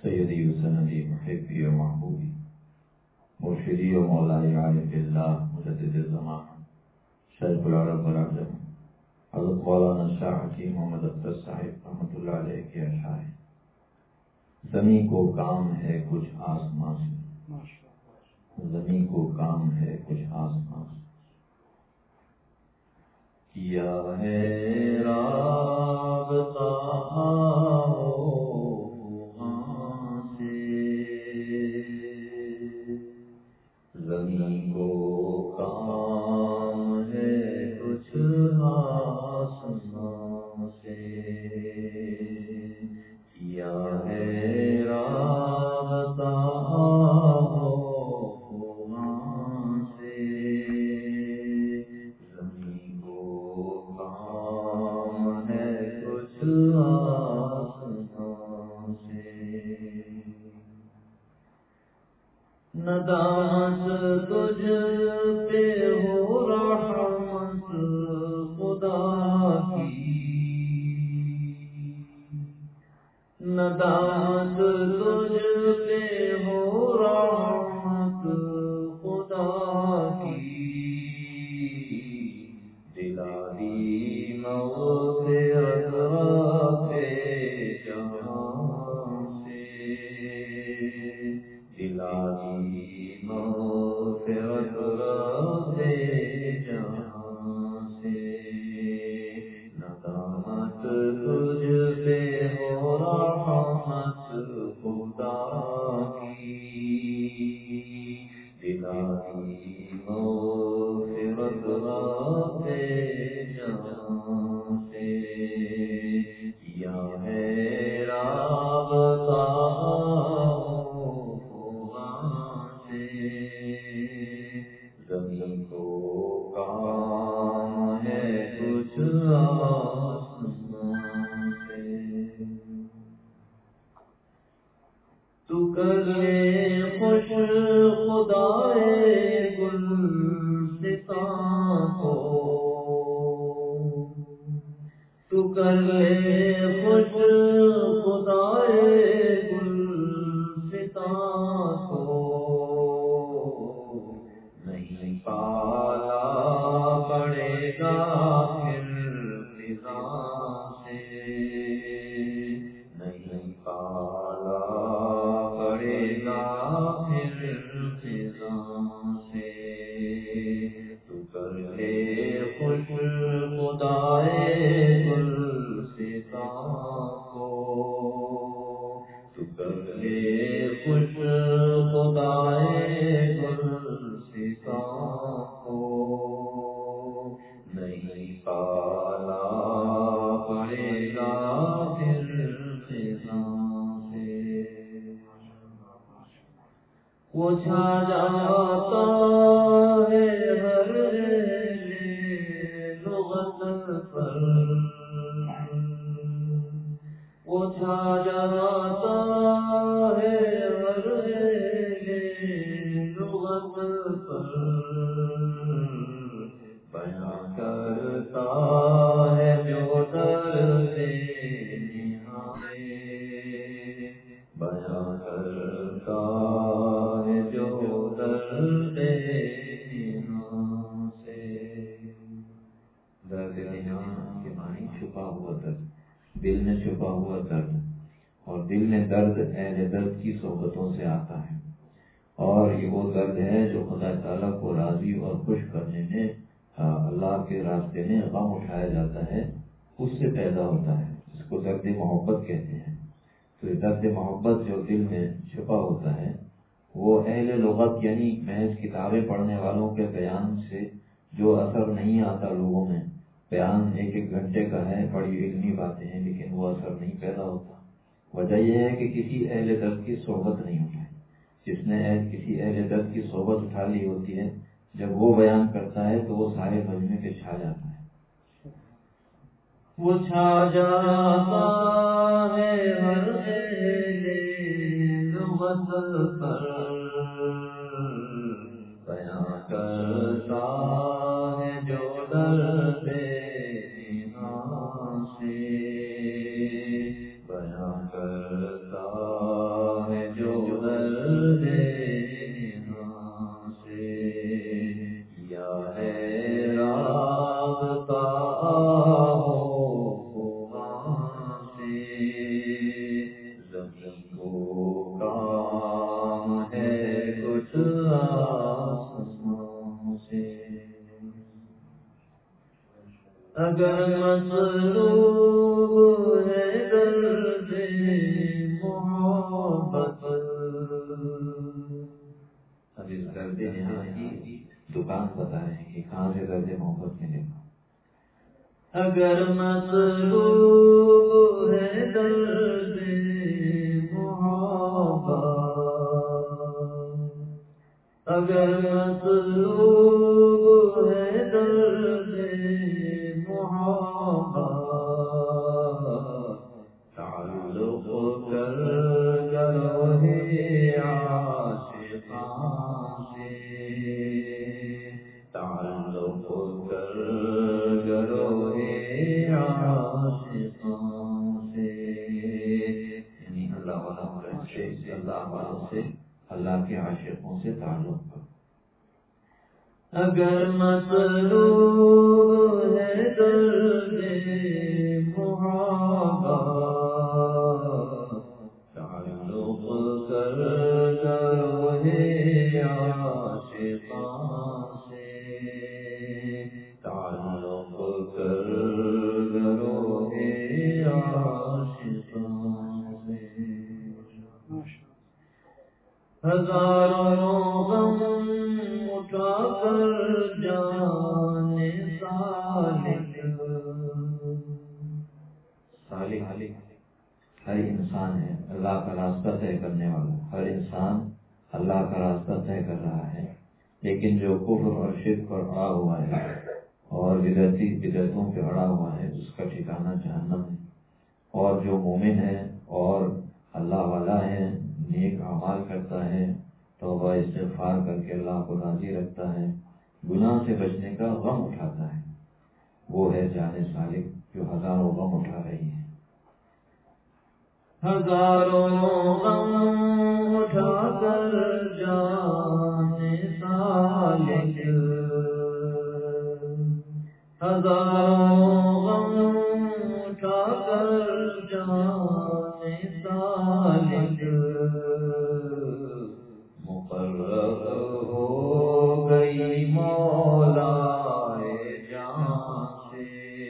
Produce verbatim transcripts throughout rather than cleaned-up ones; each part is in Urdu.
سیدی و سندی محبی و محبوبی مرشدی و مولائی عارف اللہ مجدد زمان شیخ العرب والعجم حضرت مولانا شاہ حکیم محمد اختر صاحب رحمۃ اللہ علیہ کے اشعار ہیں۔ زمین کو کام ہے کچھ آسمان سے، زمین کو کام ہے کچھ آسمان سے، کیا ہے رابطہ وہاں سے، زمین کو کام ہے کچھ آسمان سے، کیا ہے رابطہ وہاں سے، زمین کو کام ہے کچھ آسمان سے، ندامت تجھ پہ ہو رحمت خدا کی، ندامت تجھ پہ ہو رحمت خدا کی، دلا دی مغفرت رب جہاں سے، دلا دی مغفرت رب جہاں سے، ندامت تجھ پہ ہو رحمت خدا کی، دلا دی مغفرت رب جہاں سے، کیا ہے رابطہ زمین کو کام ہے کچھ آسمان سے، تو کر لے خوش خدائے گلستان کو، تو کر لے خوش خدائے گلستان کو، نہیں پالا پڑے گا پھر فضا سے، نہیں پالا پڑے گا پھر فضا سے، تو کر لے خوش خدائے گلستان کو، تو کر لے خوش خدائے گلستان کو، نہیں پالا پڑے گا پھر فضا سے، وہ چھا جاتا ہے ہر لغت پر، وہ چھا جاتا ہے ہر لغت پر، بیاں کرتا ہے جو درد نہانے، بیاں کرتا ہے جو درد نہاں سے، درد نہاں کے معنی چھپا ہوا درد، دل میں چھپا ہوا درد، اور دل میں درد اہل درد کی صحبتوں سے آتا ہے، اور یہ وہ درد ہے جو خدا تعالیٰ کو راضی اور خوش کرنے میں اللہ کے راستے میں غم اٹھایا جاتا ہے، اس سے پیدا ہوتا ہے، اس کو درد محبت کہتے ہیں۔ تو یہ درد محبت جو دل میں چھپا ہوتا ہے وہ اہل لغت یعنی محض کتابیں پڑھنے والوں کے بیان سے جو اثر نہیں آتا لوگوں میں، بیان ایک ایک گھنٹے کا ہے، بڑی علمی باتیں ہیں لیکن وہ اثر نہیں پیدا ہوتا، وجہ یہ ہے کہ کسی اہل درد کی صحبت نہیں اٹھائی، جس نے کسی اہل درد کی صحبت اٹھا لی ہوتی ہے جب وہ بیان کرتا ہے تو وہ سارے مجمع پہ چھا جاتا ہے، وہ چھا جاتا ہے ہر لغت پر، بیان کرتا ہے جو درد نہاں سے، بیان کرتا اگر مطلوب ہے درد محبت. اب اس درد یہاں کی دکان بتا رہے ہیں کہ کہاں سے درد محبت ملے گا. اگر مطلوب ہے درد محبت، اگر مطلوب ہے درد محبت، تعلق کر گروہ عاشقان سے، تعلق کر گروہ عاشقان سے، یعنی اللہ والا سے اللہ والوں سے، اللہ کے عاشقوں سے تعلق کرو. اگر مطلوب ہے درد محبت، تعلق کر گروہ عاشقان سے، تعلق کر گروہ عاشقان سے. ہزاروں غم اٹھا کر جانے سالک، سالک ہر انسان ہے اللہ کا راستہ طے کرنے والا. ہر انسان اللہ کا راستہ طے کر رہا ہے، لیکن جو کفر اور شرک پر اڑا ہوا ہے اور بدعتی بدعتوں پہ اڑا ہوا ہے اس کا ٹھکانہ جہنم ہے. اور جو مومن ہے اور اللہ والا ہے، نیک اعمال کرتا ہے، توبہ استغفار کر کے اللہ کو راضی رکھتا ہے، گناہ سے بچنے کا غم اٹھاتا ہے، وہ ہے جان سالک جو ہزاروں غم اٹھا رہی ہے. ہزاروں غم اٹھا کر جان سالک، ہزاروں غم اٹھا کر جان سالک، مقرر ہو گئی مولا جان سے،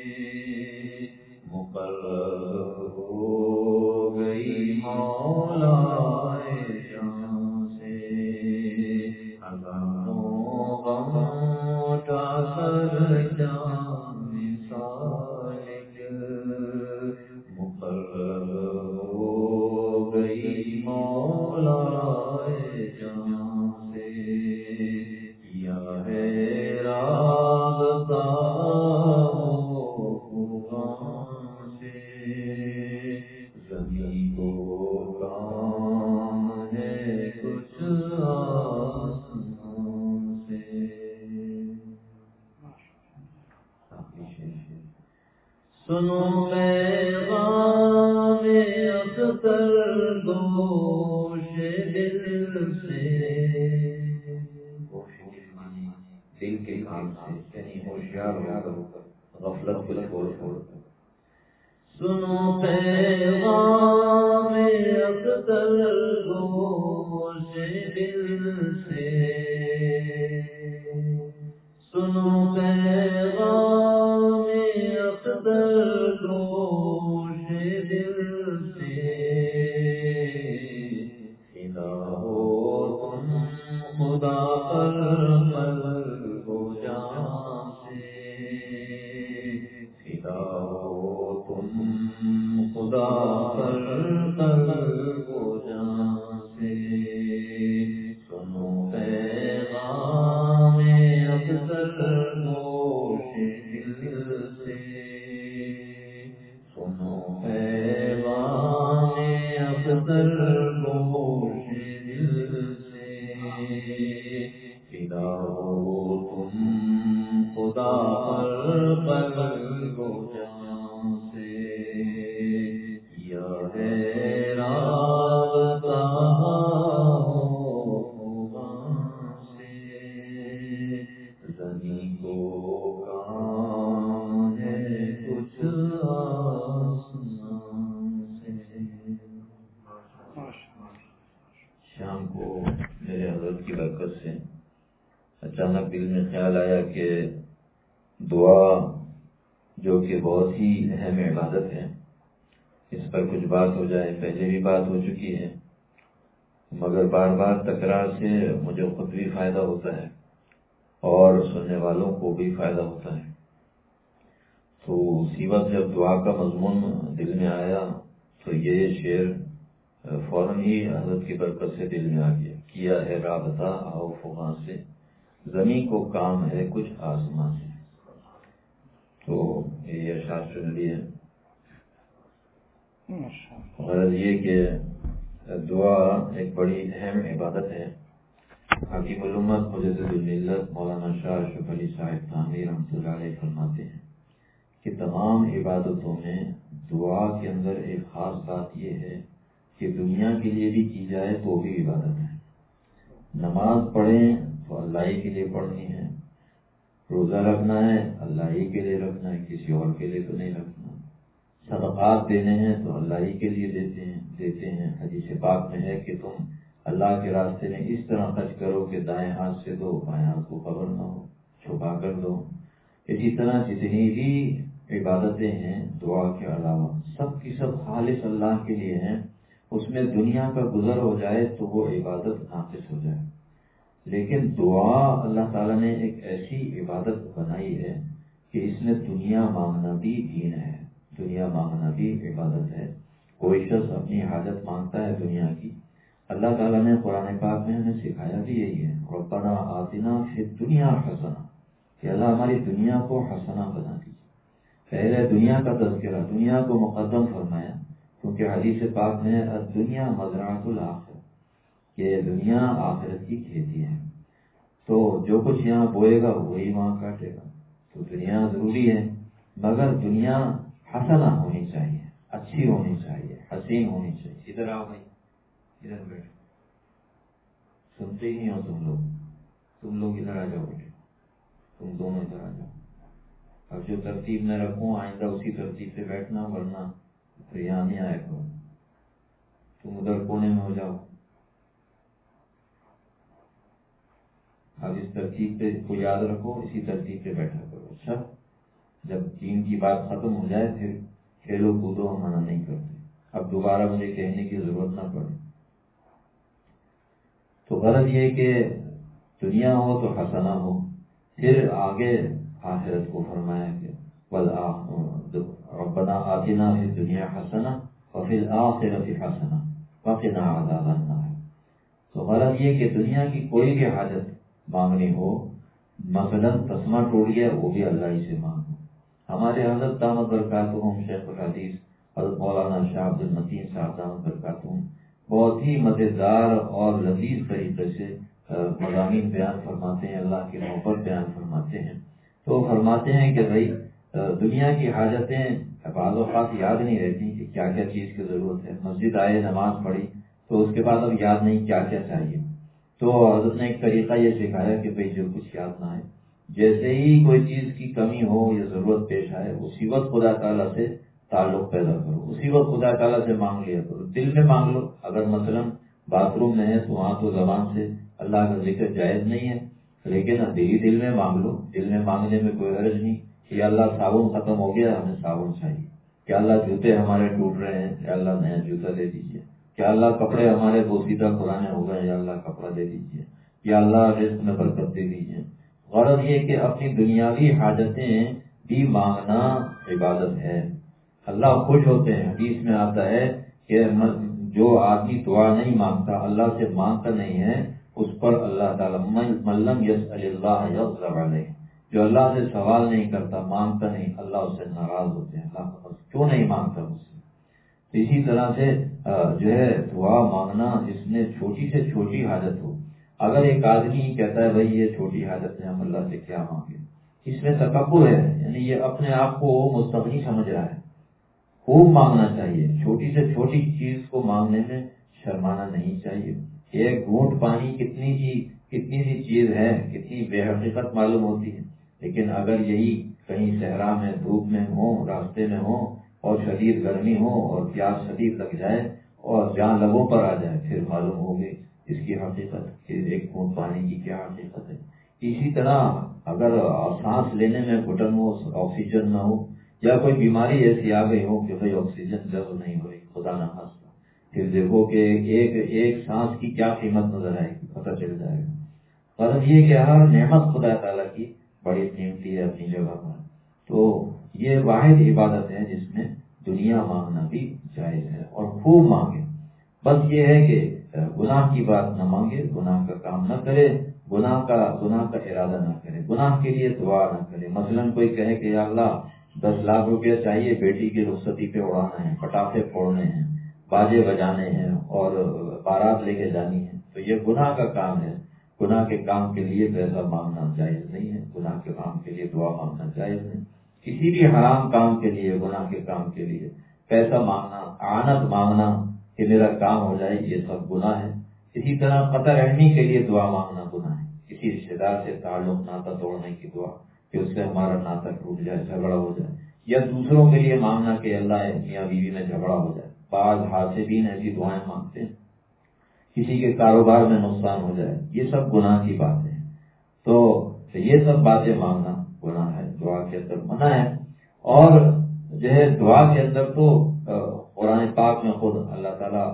مقرر ہو گئی مولا جان سے. ہزاروں غم اٹھا کر جان سالک، مقرر ہو گئی مولا جان سے. کیا ہے رابطہ خوبان سے، زمین کو کام ہے کچھ آسمان سے. سنو پیغام اختر گوش دل سے، دل کے کام سے یعنی ہوشیار ہو کر غفلت کو چھوڑ چھوڑ کر. سنو پیغام اختر گوش دل سے، سنو پیغام اختر گوش دل سے. فدا ہو تم خدا پر قلب و جان سے، فدا ہو تم خدا پر قلب و جان سے. سنو پیغام اختر گوش دل سے، سنو پیغام اختر گوش دل سے. فدا ہو تم خدا پر قلب و جان سے. یہ ہے رابطہ خوبان سے، زمین کو کام ہے کچھ آسمان سے. شام کو میرے حضرت کی برکت سے اچانک دل میں خیال آیا کہ دعا جو کہ بہت ہی اہم عبادت ہے. اس پر کچھ بات ہو جائے، پہلے بھی بات ہو چکی ہے، مگر بار بار تکرار سے مجھے خود بھی فائدہ ہوتا ہے اور سننے والوں کو بھی فائدہ ہوتا ہے. تو اسی وقت جب دعا کا مضمون دل میں آیا تو یہ شعر فوراً ہی حضرت کی برکت سے دل میں آ گیا. کیا ہے رابطہ آؤ فغاں سے، زمین کو کام ہے کچھ آسمان سے. تو یہ اشعار سن لیے. غرض یہ کہ دعا ایک بڑی اہم عبادت ہے. حکیم الامت مجدد الملت مولانا شاہ اشرف علی صاحب تھانوی رحمۃ اللہ علیہ فرماتے ہیں کہ تمام عبادتوں میں دعا کے اندر ایک خاص بات یہ ہے کہ دنیا کے لیے بھی کی جائے تو بھی عبادت ہے. نماز پڑھیں تو اللہ ہی کے لیے پڑھنی ہے، روزہ رکھنا ہے اللہ ہی کے لیے رکھنا ہے، کسی اور کے لیے تو نہیں رکھنا. صدقات دینے ہیں تو اللہ ہی کے لیے دیتے ہیں دیتے ہیں حدیث پاک میں ہے کہ تم اللہ کے راستے میں اس طرح خرچ کرو کہ دائیں ہاتھ سے دو بائیں ہاتھ کو خبر نہ ہو، چھپا کر دو. اسی طرح جتنی بھی عبادتیں ہیں دعا کے علاوہ سب کی سب خالص اللہ کے لیے ہیں. اس میں دنیا کا گزر ہو جائے تو وہ عبادت ناقص ہو جائے. لیکن دعا اللہ تعالیٰ نے ایک ایسی عبادت بنائی ہے کہ اس میں دنیا مانگنا بھی دین ہے، دنیا مانگنا بھی عبادت ہے. کوئی شخص اپنی حاجت مانگتا ہے دنیا کی، اللہ تعالیٰ نے قرآن پاک میں ہمیں سکھایا بھی یہی ہے، ربنا آتنا فی الدنیا حسنہ، کہ اللہ ہماری دنیا کو حسنہ بنا دیجیے. پہلے دنیا کا تذکرہ، دنیا کو مقدم فرمایا، کیونکہ حدیث پاک میں الدنیا مزرعۃ الآخرہ، کہ دنیا آخرت کی کھیتی ہے. تو جو کچھ یہاں بوئے گا وہی وہاں کاٹے گا. تو دنیا ضروری ہے، مگر دنیا حسنہ ہونی چاہیے، اچھی ہونی چاہیے، حسین ہونی چاہیے. ادھر آؤ بھائی، ادھر بیٹھو. سنتے ہی نہیں ہو تم لوگ تم لوگ ادھر آ جاؤ بیٹے، تم دونوں ادھر آ جاؤ. اب جو ترتیب میں رکھوں آئندہ اسی ترتیب سے بیٹھنا، ورنہ تو یہاں نہیں آئے گا. تم ادھر کونے میں ہو جاؤ. اب اس ترتیب پہ کو یاد رکھو، اسی ترتیب پہ بیٹھا کرو. اچھا، جب دین کی بات ختم ہو جائے پھر کھیلو کودو ہم منع نہیں کرتے. اب دوبارہ مجھے کہنے کی ضرورت نہ پڑے. تو غرض یہ کہ دنیا ہو تو حسنہ ہو. پھر آگے آخرت کو فرمایا کہ ربنا آتنا فی الدنیا حسنہ وفی الآخرۃ حسنہ وقنا عذاب النار. تو غرض یہ کہ دنیا کی کوئی بھی حاجت مانگنی ہو، مثلا تسمہ ٹوٹ گیا وہ بھی اللہ ہی سے مانگو. ہمارے حضرت دامت برکاتہم شیخ الحدیث حضرت مولانا شاہ عبد المتین صاحب دامت برکاتہم بہت ہی مزیدار اور لذیذ طریقے سے مضامین بیان فرماتے ہیں، اللہ کی محبت بیان فرماتے ہیں. تو فرماتے ہیں کہ بھائی دنیا کی حاجتیں بعض اوقات یاد نہیں رہتی کہ کیا کیا چیز کی ضرورت ہے. مسجد آئے، نماز پڑھی تو اس کے بعد اب یاد نہیں کیا کیا چاہیے. تو حضرت نے ایک طریقہ یہ سکھایا کہ بھئی جو کچھ یاد نہ آئے، جیسے ہی کوئی چیز کی کمی ہو یا ضرورت پیش آئے اسی وقت خدا تعالیٰ سے تعلق پیدا کرو، اسی وقت خدا تعالیٰ سے مانگ لیا کرو. دل میں مانگ لو. اگر مثلا باتھ روم میں ہے تو وہاں تو زبان سے اللہ کا ذکر جائز نہیں ہے، لیکن ابھی دل میں مانگ لو. دل میں مانگنے میں کوئی حرج نہیں کہ اللہ صابن ختم ہو گیا ہمیں صابن چاہیے، کہ اللہ جوتے ہمارے ٹوٹ رہے ہیں یا اللہ نیا جوتا دے دیجیے، یا اللہ کپڑے ہمارے بوسیدہ پرانے ہو گئے یا اللہ کپڑا دے دیجیے، یا اللہ رزق میں برکت دے دیجیے. غرض یہ کہ اپنی دنیاوی حاجتیں بھی مانگنا عبادت ہے. اللہ خوش ہوتے ہیں. حدیث میں آتا ہے کہ جو آدمی دعا نہیں مانگتا، اللہ سے مانگتا نہیں ہے، اس پر اللہ تعالیٰ من لم یسأل اللہ یغضب علیہ، جو اللہ سے سوال نہیں کرتا، مانگتا نہیں، اللہ اس سے ناراض ہوتے ہیں. اللہ کیوں نہیں مانگتا مجھ سے؟ تو اسی طرح سے جو ہے دعا مانگنا جس میں چھوٹی سے چھوٹی حاجت ہو. اگر ایک آدمی کہتا ہے بھائی یہ چھوٹی حاجت ہے ہم اللہ سے کیا مانگے، اس میں تکبر ہے، یعنی یہ اپنے آپ کو مستغنی سمجھ رہا ہے. خوب مانگنا چاہیے. چھوٹی سے چھوٹی چیز کو مانگنے میں شرمانا نہیں چاہیے. ایک گھونٹ پانی کتنی سی کتنی سی چیز ہے، کتنی بے حقیقت معلوم ہوتی ہے، لیکن اگر یہی کہیں صحرا میں دھوپ میں ہو، راستے میں ہو اور شدید گرمی ہو اور پیاس شدید لگ جائے اور جہاں لبوں پر آ جائے پھر معلوم ہوگی اس کی حقیقت کہ ایک گھونٹ پانی کی کیا حقیقت ہے. اسی طرح اگر سانس لینے میں گھٹن ہو، آکسیجن نہ ہو، یا کوئی بیماری ایسی آ گئی ہو کہ بھائی آکسیجن جذب نہیں ہو رہی، خدا نہ خاصہ، پھر دیکھو کہ ایک ایک سانس کی کیا قیمت نظر آئے گی، پتہ چل جائے گا۔ مطلب یہ کہ ہر نعمت خدا تعالیٰ کی بڑی قیمتی ہے اپنی جگہ پر۔ تو یہ واحد عبادت ہے جس میں دنیا مانگنا بھی جائز ہے، اور خوب مانگے۔ بس یہ ہے کہ گناہ کی بات نہ مانگے، گناہ کا کام نہ کرے، گناہ کا گناہ کا ارادہ نہ کرے، گناہ کے لیے دعا نہ کرے۔ مثلاً کوئی کہے کہ یا اللہ دس لاکھ روپیہ چاہیے، بیٹی کی رخصتی پہ اڑانا ہے، پٹاخے پھوڑنے ہیں، باجے بجانے ہیں اور بارات لے کے جانی ہے، تو یہ گناہ کا کام ہے۔ گناہ کے کام کے لیے پیسہ مانگنا جائز نہیں ہے، گناہ کے کام کے لیے دعا مانگنا جائز نہیں۔ کسی بھی حرام کام کے لیے، گناہ کے کام کے لیے پیسہ مانگنا، اعانت مانگنا کہ میرا کام ہو جائے، یہ سب گناہ ہے۔ اسی طرح قطع رحمی کے لیے دعا مانگنا گناہ ہے، کسی رشتے دار سے تعلق ناطا توڑنے کی دعا کہ اس سے ہمارا ناطا ٹوٹ جائے، جھگڑا ہو جائے، یا دوسروں کے لیے مانگنا کہ اللہ میاں بیوی میں جھگڑا ہو جائے۔ بعض حاسدین ایسی دعائیں مانگتے ہیں کسی کے کاروبار میں نقصان ہو جائے، یہ سب گناہ کی باتیں ہیں۔ تو یہ سب باتیں مانگنا گناہ ہے، دعا کے اندر منع ہے۔ اور جو ہے دعا کے اندر تو قرآن پاک میں خود اللہ تعالیٰ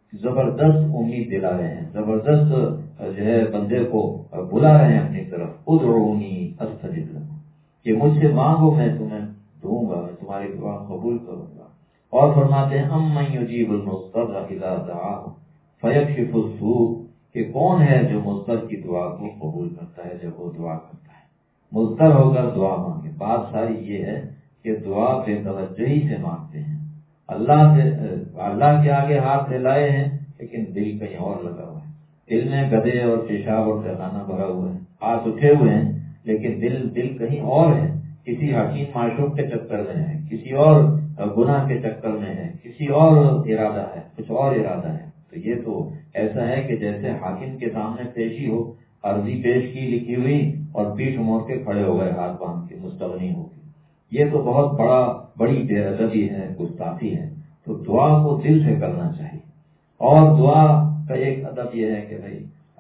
زبردست امید دلا رہے ہیں، زبردست جو ہے بندے کو بلا رہے ہیں اپنی طرف، ادعونی استجب لکم، کہ مجھ سے مانگو میں تمہیں دوں گا، میں تمہاری دعا قبول کروں گا۔ اور فرماتے ہیں امن یجیب المضطر اذا دعاہ فیکشف السوء، کہ کون ہے جو مضطر کی دعا کو قبول کرتا ہے جب وہ دعا کرتا ہے، مضطر ہو کر دعا مانگے۔ بات ساری یہ ہے کہ دعا بے توجہی سے مانگتے ہیں، اللہ سے اللہ کے آگے ہاتھ پھیلائے ہیں لیکن دل کہیں اور لگا ہوا ہے، دل میں گدے اور پیشاب اور پیخانہ بھرا ہوا ہے، ہاتھ اٹھے ہوئے ہیں لیکن دل دل کہیں اور ہے، کسی حکیم معشوق کے چکر میں ہے، کسی اور گناہ کے چکر میں ہے، کسی اور ارادہ ہے، کچھ اور ارادہ ہے۔ تو یہ تو ایسا ہے کہ جیسے حاکم کے سامنے پیشی ہو، عرضی پیش کی لکھی ہوئی اور پیٹھ موڑ کے کھڑے ہو گئے ہاتھ باندھ کے مستغنی ہو کے، یہ تو بہت بڑا بڑی بے ادبی ہے، گستاخی ہے۔ تو دعا کو دل سے کرنا چاہیے۔ اور دعا کا ایک ادب یہ ہے کہ بھائی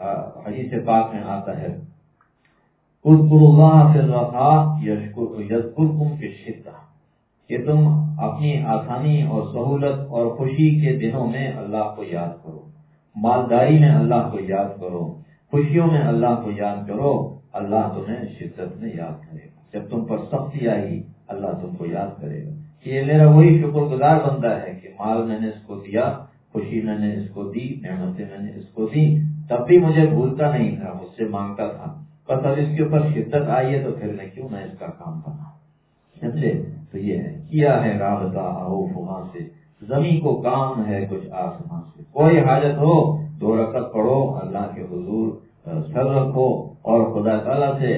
حدیث پاک میں آتا ہے اذکروا اللہ فی الرخاء یذکرکم فی الشدہ، کہ تم اپنی آسانی اور سہولت اور خوشی کے دنوں میں اللہ کو یاد کرو، مالداری میں اللہ کو یاد کرو، خوشیوں میں اللہ کو یاد کرو، اللہ تمہیں شدت میں یاد کرے گا۔ جب تم پر سختی آئے گی اللہ تم کو یاد کرے گا کہ یہ میرا وہی شکر گزار بندہ ہے کہ مال میں نے اس کو دیا، خوشی میں نے اس کو دی، نعمتیں میں نے اس کو دی، تب بھی مجھے بھولتا نہیں تھا، مجھ سے مانگتا تھا، بس اب اس کے اوپر شدت آئی ہے تو پھر میں کیوں نہ اس کا کام بنا۔ سمجھے؟ تو یہ ہے کیا ہے رابطہ آؤ فہاں سے، زمین کو کام ہے کچھ آسمان سے، کوئی حاجت ہو دو رکعت پڑھو، اللہ کے حضور سر رکھو اور خدا تعالیٰ سے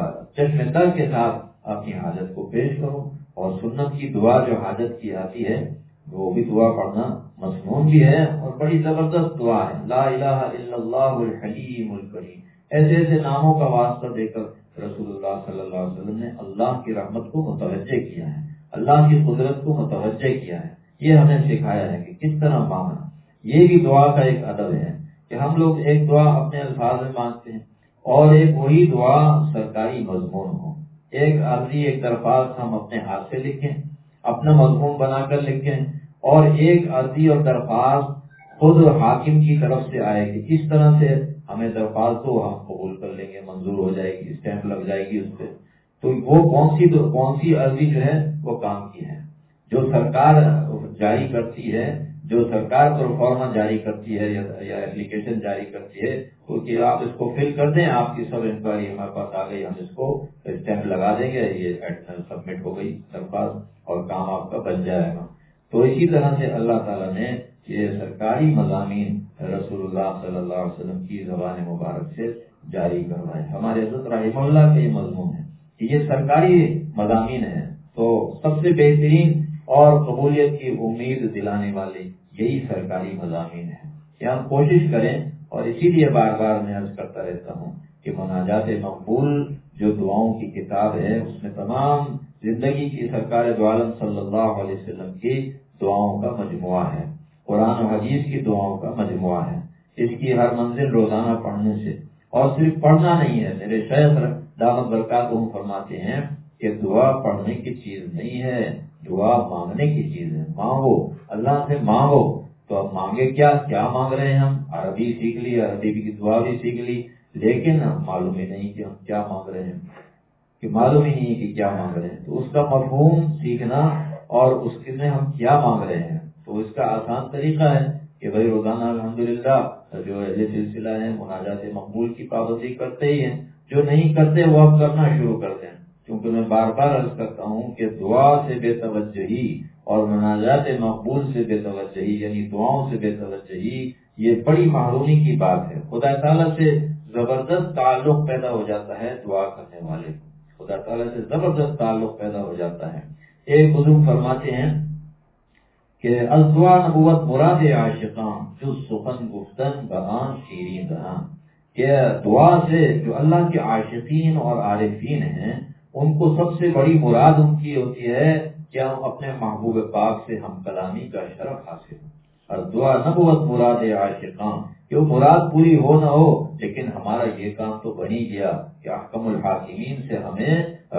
چشم تر کے ساتھ اپنی حاجت کو پیش کرو۔ اور سنت کی دعا جو حاجت کی آتی ہے وہ بھی دعا پڑھنا مسنون بھی ہے اور بڑی زبردست دعا ہے۔ لا الہ الا اللہ الحلیم الکریم، ایسے ایسے ناموں کا واسطہ دے کر رسول اللہ صلی اللہ علیہ وسلم نے اللہ کی رحمت کو متوجہ کیا ہے، اللہ کی قدرت کو متوجہ کیا ہے، یہ ہمیں سکھایا ہے کہ کس طرح مانگنا۔ یہ بھی دعا کا ایک ادب ہے کہ ہم لوگ ایک دعا اپنے الفاظ میں مانگتے ہیں اور ایک وہی دعا سرکاری مضمون ہو، ایک عرضی ایک درخواست ہم اپنے ہاتھ سے لکھیں، اپنا مضمون بنا کر لکھیں، اور ایک عرضی اور درخواست خود حاکم کی طرف سے آئے گی، اس طرح سے ہمیں درخواست ہو ہم قبول کر لیں گے، منظور ہو جائے گی، اسٹیمپ لگ جائے گی اس پہ۔ تو وہ کون سی کون سی عرضی جو ہے وہ کام کی ہے، جو سرکار جاری کرتی ہے، جو سرکار پروفارما جاری کرتی ہے یا اپلیکیشن جاری کرتی ہے، تو کہ آپ اس کو فل کر دیں، آپ کی سب انکوائری ہمارے پاس آ گئی، ہم اس کو اسٹیمپ لگا دیں گے، یہ سبمٹ ہو گئی درخواست اور کام آپ کا بن جائے گا۔ تو اسی طرح سے اللہ تعالیٰ نے یہ سرکاری مضامین رسول اللہ صلی اللہ علیہ وسلم کی زبان مبارک سے جاری کروائے۔ ہمارے حضرت رحمہ اللہ کا یہ مضمون ہے کہ یہ سرکاری مضامین ہیں، تو سب سے بہترین اور قبولیت کی امید دلانے والے یہی سرکاری مضامین ہیں کہ ہم کوشش کریں۔ اور اسی لیے بار بار میں عرض کرتا رہتا ہوں کہ مناجات مقبول جو دعاؤں کی کتاب ہے اس میں تمام زندگی کی سرکار دو عالم صلی اللہ علیہ وسلم کی دعاؤں کا مجموعہ ہے، قرآن و حدیث کی دعاؤں کا مجموعہ ہے۔ اس کی ہر منزل روزانہ پڑھنے سے، اور صرف پڑھنا نہیں ہے، میرے شیخ دامت برکاتہم فرماتے ہیں کہ دعا پڑھنے کی چیز نہیں ہے، دعا مانگنے کی چیز ہے۔ مانگو، اللہ سے مانگو۔ تو اب مانگے کیا کیا مانگ رہے ہیں ہم؟ عربی سیکھ لی، عربی کی دعا بھی سیکھ لی، لیکن معلوم ہی نہیں کہ ہم کیا مانگ رہے ہیں، کہ معلوم ہی نہیں کہ کیا مانگ رہے ہیں۔ تو اس کا مفہوم سیکھنا اور اس میں ہم کیا مانگ رہے ہیں، تو اس کا آسان طریقہ ہے کہ بھائی روزانہ الحمدللہ جو اہل سلسلہ ہے مناجات مقبول کی پابندی کرتے ہی ہیں، جو نہیں کرتے وہ اب کرنا شروع کرتے ہیں، کیونکہ میں بار بار عرض کرتا ہوں کہ دعا سے بے توجہی اور مناجات مقبول سے بے توجہی، یعنی دعاؤں سے بے توجہی، یہ بڑی محرومی کی بات ہے۔ خدا تعالیٰ سے زبردست تعلق پیدا ہو جاتا ہے دعا کرنے والے کو، خدا تعالیٰ سے زبردست تعلق پیدا ہو جاتا ہے۔ ایک بزرگ فرماتے ہیں کہ الدعا نبوت مراد عاشقاں جو سخن گفتن بہان شیرین دہاں، کہ دعا سے جو اللہ کے عاشقین اور عارفین ہیں ان کو سب سے بڑی مراد ان کی ہوتی ہے کہ ہم اپنے محبوب پاک سے ہم کلامی کا شرف حاصل ہو۔ اور دعا نبوت مراد عاشقاں، کہ وہ مراد پوری ہو نہ ہو لیکن ہمارا یہ کام تو بن ہی گیا کہ احکم الحاکمین سے ہمیں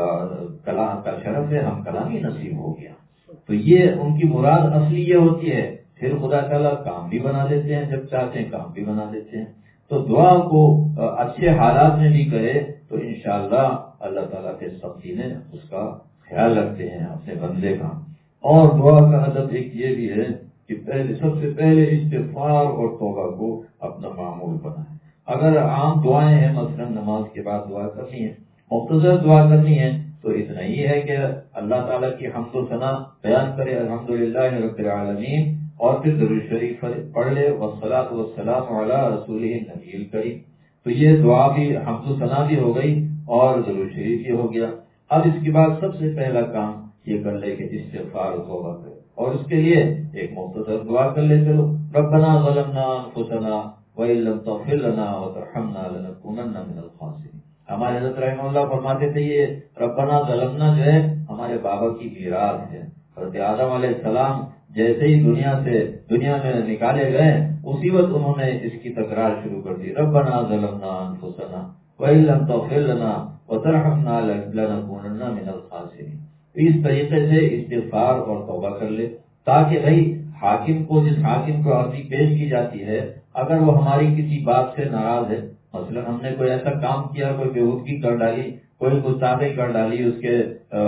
کلام کا شرف ہے، ہم کلامی نصیب ہو گیا۔ تو یہ ان کی مراد اصلی یہ ہوتی ہے۔ پھر خدا تعالیٰ کام بھی بنا دیتے ہیں، جب چاہتے ہیں کام بھی بنا دیتے ہیں۔ تو دعا کو اچھے حالات میں بھی کرے تو انشاءاللہ اللہ تعالیٰ کے سب چیزیں اس کا خیال رکھتے ہیں اپنے بندے کا۔ اور دعا کا ادب ایک یہ بھی ہے کہ پہلے سب سے پہلے استغفار اور توبہ کو اپنا معمول بنائیں۔ اگر عام دعائیں ہیں، مثلا نماز کے بعد دعا کرنی ہے، مختصر دعا کرنی ہے، تو اتنا ہی ہے کہ اللہ تعالیٰ کی حمد و ثنا بیان کرے، الحمدللہ رب العالمین، اور پھر درود شریف پڑھ لے، والصلاۃ والسلام علی رسولہ النبی الکریم۔ تو یہ دعا بھی حمد و ثنا بھی ہو گئی اور درود شریف بھی ہو گیا۔ اب اس کے بعد سب سے پہلا کام یہ کر لے کہ استغفار و توبہ کرے، اور اس کے لیے ایک مختصر دعا کر لے، چلو ربنا ظلمنا انفسنا وان لم تغفر لنا وترحمنا لنکونن من الخاسرین۔ ہمارے حضرت رحمہ اللہ فرماتے تھے یہ ربنا ظلمنا جو ہے ہمارے بابا کی میراث ہے۔ حضرت آدم علیہ السلام جیسے ہی دنیا سے دنیا میں نکالے گئے اسی وقت انہوں نے اس کی تکرار شروع کر دی، ربنا ظلمنا انفسنا وان لم تغفر لنا وترحمنا لنکونن من الخاسرین۔ اس طریقے سے استغفار اور توبہ کر لے، تاکہ بھائی حاکم کو، جس حاکم کو عرضی پیش کی جاتی ہے، اگر وہ ہماری کسی بات سے ناراض ہے، مثلا ہم نے کوئی ایسا کام کیا، کوئی بےہودگی کر ڈالی، کوئی گستاخی کر ڈالی اس کے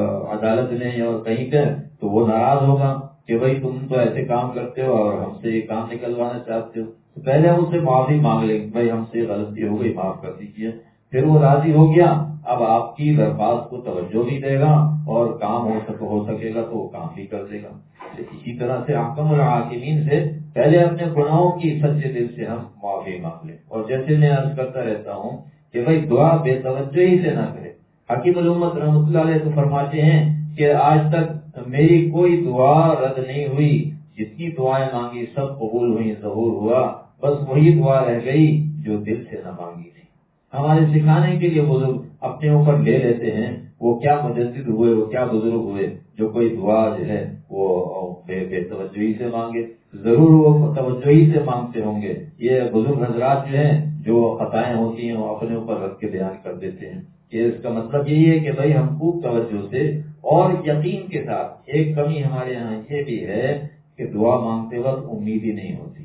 عدالت نے یا کہیں پہ، تو وہ ناراض ہوگا کہ بھائی تم تو ایسے کام کرتے ہو اور ہم سے یہ کام نکلوانا چاہتے ہو۔ تو پہلے ہم اس سے معافی مانگ لیں، بھائی ہم سے غلطی ہو گئی، معاف کر دیجیے۔ پھر وہ راضی ہو گیا، اب آپ کی درخواست کو توجہ بھی دے گا اور کام ہو سک ہو سکے گا تو وہ کام بھی کر دے گا۔ اسی طرح سے احکم الحاکمین سے پہلے اپنے گناہوں کی سچے دل سے ہم معافی مانگ لیں۔ اور جیسے میں عرض کرتا رہتا ہوں کہ بھائی دعا بے توجہی سے نہ کرے۔ حکیم الامت رحمۃ اللہ علیہ تو فرماتے ہیں کہ آج تک میری کوئی دعا رد نہیں ہوئی، جتنی دعائیں مانگی سب قبول ہوئی، ظہور ہوا، بس وہی دعا رہ گئی جو دل سے نہ مانگی نہیں۔ ہمارے سکھانے کے لیے بزرگ اپنے اوپر لے لیتے ہیں، وہ کیا مجدد ہوئے، وہ کیا بزرگ ہوئے جو کوئی دعا جو ہے وہ بے, بے توجہی سے مانگے۔ ضرور وہ توجہی سے مانگتے ہوں گے۔ یہ بزرگ حضرات جو ہیں جو خطائیں ہوتی ہیں وہ اپنے اوپر رکھ کے بیان کر دیتے ہیں کہ اس کا مطلب یہی ہے کہ بھائی ہم خوب توجہ سے اور یقین کے ساتھ۔ ایک کمی ہمارے یہاں یہ بھی ہے کہ دعا مانگتے وقت امید ہی نہیں ہوتی۔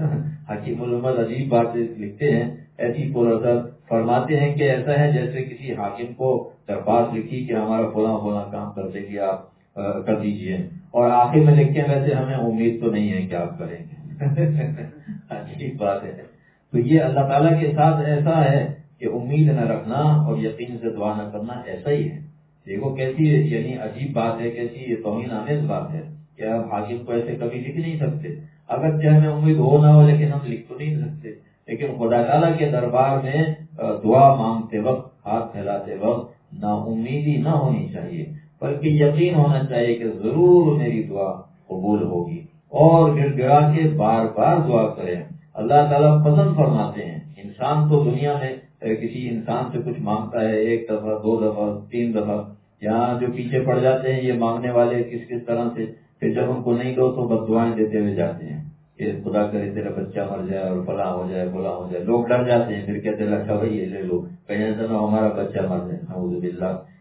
حکیم الامت عجیب بات لکھتے ہیں، ایسی پورا فرماتے ہیں کہ ایسا ہے جیسے کسی حاکم کو درخواست لکھی کہ ہمارا فلاں فلاں کام کر دے گی، آپ کر دیجئے، اور آخر میں لکھتے ہیں ویسے ہمیں امید تو نہیں ہے کہ آپ کریں گے۔ عجیب بات ہے۔ تو یہ اللہ تعالیٰ کے ساتھ ایسا ہے کہ امید نہ رکھنا اور یقین سے دعا نہ کرنا ایسا ہی ہے۔ دیکھو کیسی یعنی عجیب بات ہے، کیسی یہ توہین آمیز بات ہے کہ ہم حاکم کو ایسے کبھی لکھ نہیں سکتے۔ اگر چاہے ہمیں امید ہو نہ ہو لیکن ہم لکھ تو نہیں سکتے۔ لیکن خدا تعالیٰ کے دربار میں دعا مانگتے وقت، ہاتھ پھیلاتے وقت نا امیدی نہ ہونی چاہیے، بلکہ یقین ہونا چاہیے کہ ضرور میری دعا قبول ہوگی، اور گڑ گڑا کے بار بار دعا کریں۔ اللہ تعالیٰ پسند فرماتے ہیں۔ انسان تو دنیا میں کسی انسان سے کچھ مانگتا ہے ایک دفعہ، دو دفعہ، تین دفعہ، یہاں جو پیچھے پڑ جاتے ہیں یہ مانگنے والے کس کس طرح سے، پھر جب ان کو نہیں دو تو بد دعائیں دیتے ہوئے جاتے ہیں کہ خدا کرے تیرا بچہ مر جائے اور فلاں ہو جائے فلاں ہو جائے۔ لوگ ڈر جاتے ہیں، پھر کہتے ہیں اچھا بھائی یہ لے لو، کہیں ایسا نہ ہمارا بچہ مر جائے، نعوذ باللہ۔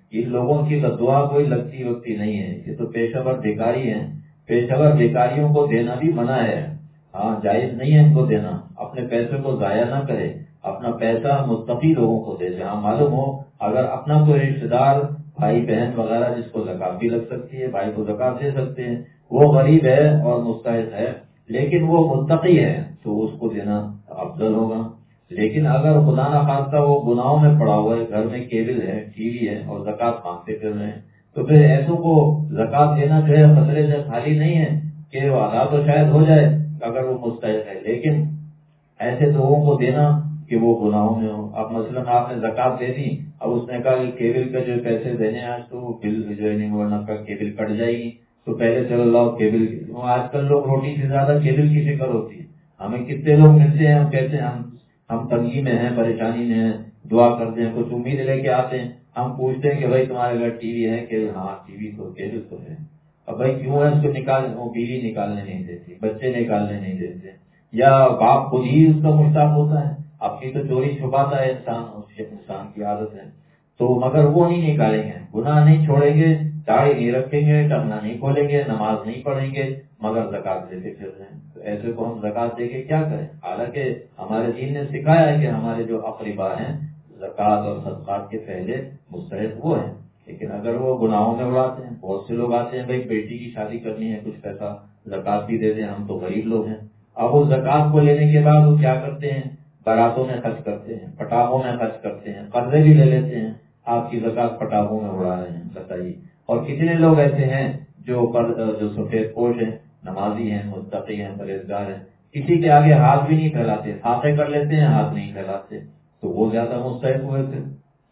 ان لوگوں کی دعا کوئی لگتی وقتی نہیں ہے، یہ تو پیشہ ور بھکاری ہیں. پیشہ ور بھکاریوں کو دینا بھی منع ہے. ہاں جائز نہیں ہے ان کو دینا. اپنے پیسے کو ضائع نہ کرے، اپنا پیسہ مستقی لوگوں کو دے دے. ہاں معلوم ہو اگر اپنا کوئی رشتے دار بھائی بہن وغیرہ جس کو زکات بھی لگ سکتی ہے، بھائی کو زکات دے سکتے ہیں، وہ غریب ہے اور مستحق ہے لیکن وہ متقی ہے تو اس کو دینا افضل ہوگا. لیکن اگر خدا نہ خواستہ وہ گناہوں میں پڑا ہوا ہے، گھر میں کیبل ہے، ٹی وی ہے اور زکات مانگتے پھر رہے ہیں، تو پھر ایسوں کو زکات دینا جو ہے خطرے سے خالی نہیں ہے کہ وہ ادا تو شاید ہو جائے اگر وہ مستحق ہے، لیکن ایسے لوگوں کو دینا کہ وہ گناہوں میں ہو. اب مثلاً آپ نے زکات دے دی، اب اس نے کہا کہ کیبل کا جو پیسے دینے آج تو بل جو ہے نہیں ورنہ کا کیبل کٹ جائے گی، تو پہلے چلو لاؤ کیبل. آج کل لوگ روٹی سے زیادہ کیبل کی فکر ہوتی ہے. ہمیں کتنے لوگ ملتے ہیں، ہم کہتے ہیں ہم ہم تنگی میں ہیں، پریشانی میں ہیں، دعا کرتے ہیں، کچھ امید لے کے آتے ہیں. ہم پوچھتے ہیں کہ بھائی تمہارے گھر ٹی وی ہے کہ ہاں ٹی وی تو کیبل تو ہے. اب بھائی کیوں ہے اس کو نکال، وہ بیوی نکالنے نہیں دیتی، بچے نکالنے نہیں دیتے، یا باپ خود ہی اس کا مشتاق ہوتا ہے. اپنی تو چوری چھپاتا ہے انسان، اس انسان کی عادت ہے، تو مگر وہ نہیں نکالیں گے، گناہ نہیں چھوڑیں گے، داڑھی نہیں رکھیں گے، ٹکنا نہیں کھولیں گے، نماز نہیں پڑھیں گے، مگر زکات دیتے پھر رہے ہیں. تو ایسے کو ہم زکات دے کے کیا کریں؟ حالانکہ ہمارے دین نے سکھایا ہے کہ ہمارے جو اقربا ہیں زکات اور صدقات کے پہلے مستحق وہ ہیں. لیکن اگر وہ گناہوں میں اڑاتے ہیں، بہت سے لوگ آتے ہیں بھائی بیٹی کی شادی کرنی ہے، کچھ پیسہ زکات بھی دے دیں، ہم تو غریب لوگ ہیں. اب وہ زکات کو لینے کے بعد وہ کیا کرتے ہیں؟ باراتوں میں خرچ کرتے ہیں، پٹاخوں میں خرچ کرتے ہیں، قرضے بھی لے لیتے ہیں. آپ کی زکات پٹاخوں میں اڑا رہے ہیں، بتائیے. اور کتنے لوگ ایسے ہیں جو جو سفید پوش ہیں، نمازی ہیں، متقی ہیں، پرہیزگار ہیں، کسی کے آگے ہاتھ بھی نہیں پھیلاتے، فاتح کر لیتے ہیں، ہاتھ نہیں پھیلاتے، تو وہ زیادہ مستحق ہوئے تھے.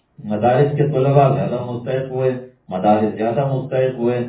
مدارس کے طلباء زیادہ مستحق ہوئے، مدارس زیادہ مستحق ہوئے.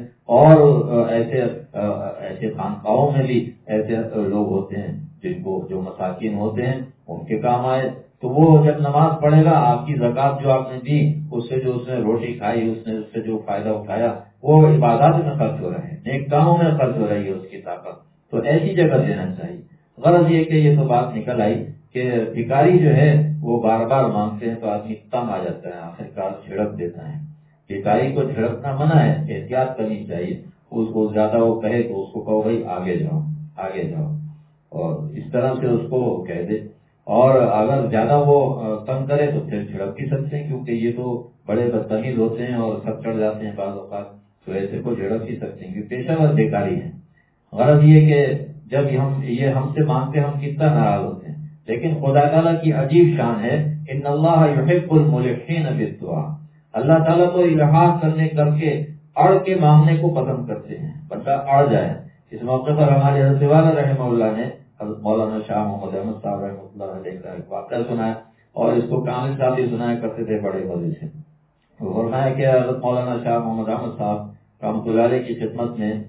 اور ایسے ایسے خانقاہوں میں بھی ایسے لوگ ہوتے ہیں جن کو جو مساکین ہوتے ہیں ان کے کام آئے. تو وہ جب نماز پڑھے گا، آپ کی زکات جو آپ نے دی اس سے جو اس نے روٹی کھائی، اس نے اس سے جو فائدہ اٹھایا وہ عبادات میں خرچ ہو رہے ہیں، نیک کاموں میں خرچ ہو رہی ہے اس کی طاقت. تو ایسی جگہ دینا چاہیے. غرض یہ کہ یہ تو بات نکل آئی کہ بھکاری جو ہے وہ بار بار مانگتے ہیں تو آدمی تنگ آ جاتا ہے، آخرکار جھڑک دیتا ہے. بھکاری کو جھڑکنا منع ہے، احتیاط کرنی چاہیے. اس کو زیادہ وہ کہے تو اس کو کہو بھائی آگے جاؤ آگے جاؤ، اور اس طرح سے اس کو کہہ دے. اور اگر زیادہ وہ تنگ کرے تو پھر جھڑک بھی سکتے ہیں، کیونکہ یہ تو بڑے بدتمیز ہوتے ہیں اور سب چڑھ جاتے ہیں بعض اوقات، تو ایسے کو جھڑک بھی سکتے ہیں کیونکہ پیشہ ور بیکاری ہے. غرض یہ کہ جب ہم یہ ہم سے مانگتے ہم کتنا ناراض ہوتے ہیں، لیکن خدا تعالیٰ کی عجیب شان ہے، ان اللہ یحب الملحین بالدعاء. اللہ تعالیٰ تو الحاح کرنے کر کے اڑ کے مانگنے کو پسند کرتے ہیں، بندہ اڑ جائے. اس موقع پر ہمارے حضرت والا رحمہ اللہ نے حضرت مولانا شاہ محمد احمد صاحب رحمۃ اللہ علیہ کا ایک واقعہ سنایا، اور اس کو کامل صاحب بھی سنایا کرتے تھے بڑے مزے سے. فرمایا کہ حضرت مولانا شاہ محمد احمد صاحب رحمۃ اللہ علیہ کی خدمت میں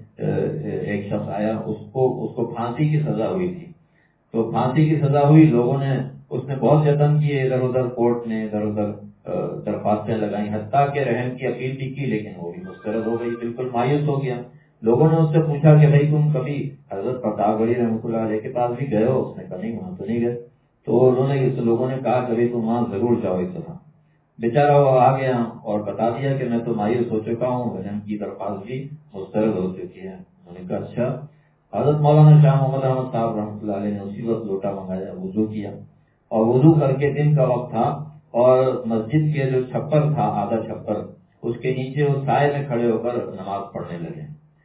ایک شخص آیا، اس کو اس کو پھانسی کی سزا ہوئی تھی. تو پھانسی کی سزا ہوئی، لوگوں نے اس نے بہت یتن کیے، ادھر ادھر کورٹ نے ادھر ادھر درخواستیں لگائیں، حتیٰ کہ رحم کی اپیل بھی کی، لیکن وہ بھی مسترد ہو گئی، بالکل مایوس ہو گیا. لوگوں نے اس سے پوچھا کہ بھائی تم کبھی حضرت پرتاپ گڑھی رحمۃ اللہ علیہ کے پاس بھی گئے ہو؟ اس نے کہا نہیں وہاں تو نہیں گئے. تو انہوں نے لوگوں نے کہا کبھی تم وہاں ضرور جاؤ. اس طرح بیچارہ وہ آ گیا اور بتا دیا کہ میں تو مایوس ہو چکا ہوں، رحم کی درخواست بھی مسترد ہو چکی ہے. انہوں نے کہا اچھا. حضرت مولانا شاہ محمد احمد صاحب رحمۃ اللہ علیہ نے اسی وقت لوٹا منگایا، وضو کیا، اور وضو کر کے دن کا وقت تھا اور مسجد کے جو چھپر تھا آدھا چھپر، اس کے نیچے وہ سائے میں کھڑے ہو کر نماز پڑھنے لگے.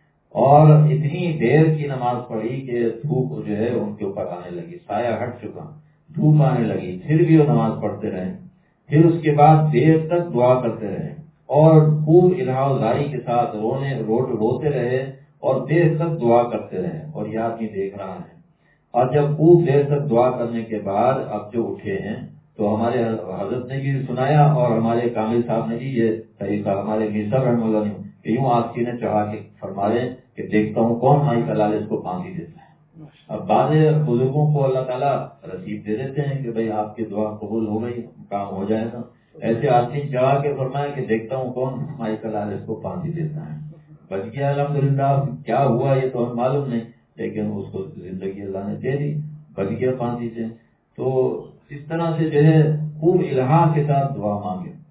اور اتنی دیر کی نماز پڑھی کہ دھوپ جو ہے ان کے اوپر آنے لگی، سایہ ہٹ چکا، دھوپ آنے لگی، پھر بھی وہ نماز پڑھتے رہے. پھر اس کے بعد دیر تک دعا کرتے رہے اور خوب الہا زاری کے ساتھ رونے روٹ روتے رہے اور دیر تک دعا کرتے رہے. اور یہ آدمی دیکھ رہا ہے. اور جب خوب دیر تک دعا کرنے کے بعد اب جو اٹھے ہیں تو ہمارے حضرت نے بھی سنایا اور ہمارے کامل صاحب نے بھی یہ طریقہ، ہمارے میر صاحب رحمۃ اللہ نے کہ یوں آسکی نے چڑھا کے فرما رہے کہ دیکھتا ہوں کون مائی کلال اس کو پھانسی دیتا ہے. اب بعض بزرگوں کو اللہ تعالیٰ رسید دے دیتے ہیں کہ بھائی آپ کی دعا قبول ہو گئی، کام ہو جائے گا. ایسے آسکی چڑھا کے فرمایا کہ دیکھتا ہوں کون مائی کلال اس کو پھانسی دیتا ہے. بچ گیا الحمدللہ. کیا ہوا یہ تو ہم معلوم نہیں، لیکن اس کو زندگی اللہ نے دے دی، بچ گیا پھانسی سے. تو اس طرح سے جو ہے خوب الہا کے ساتھ دعا مانگے.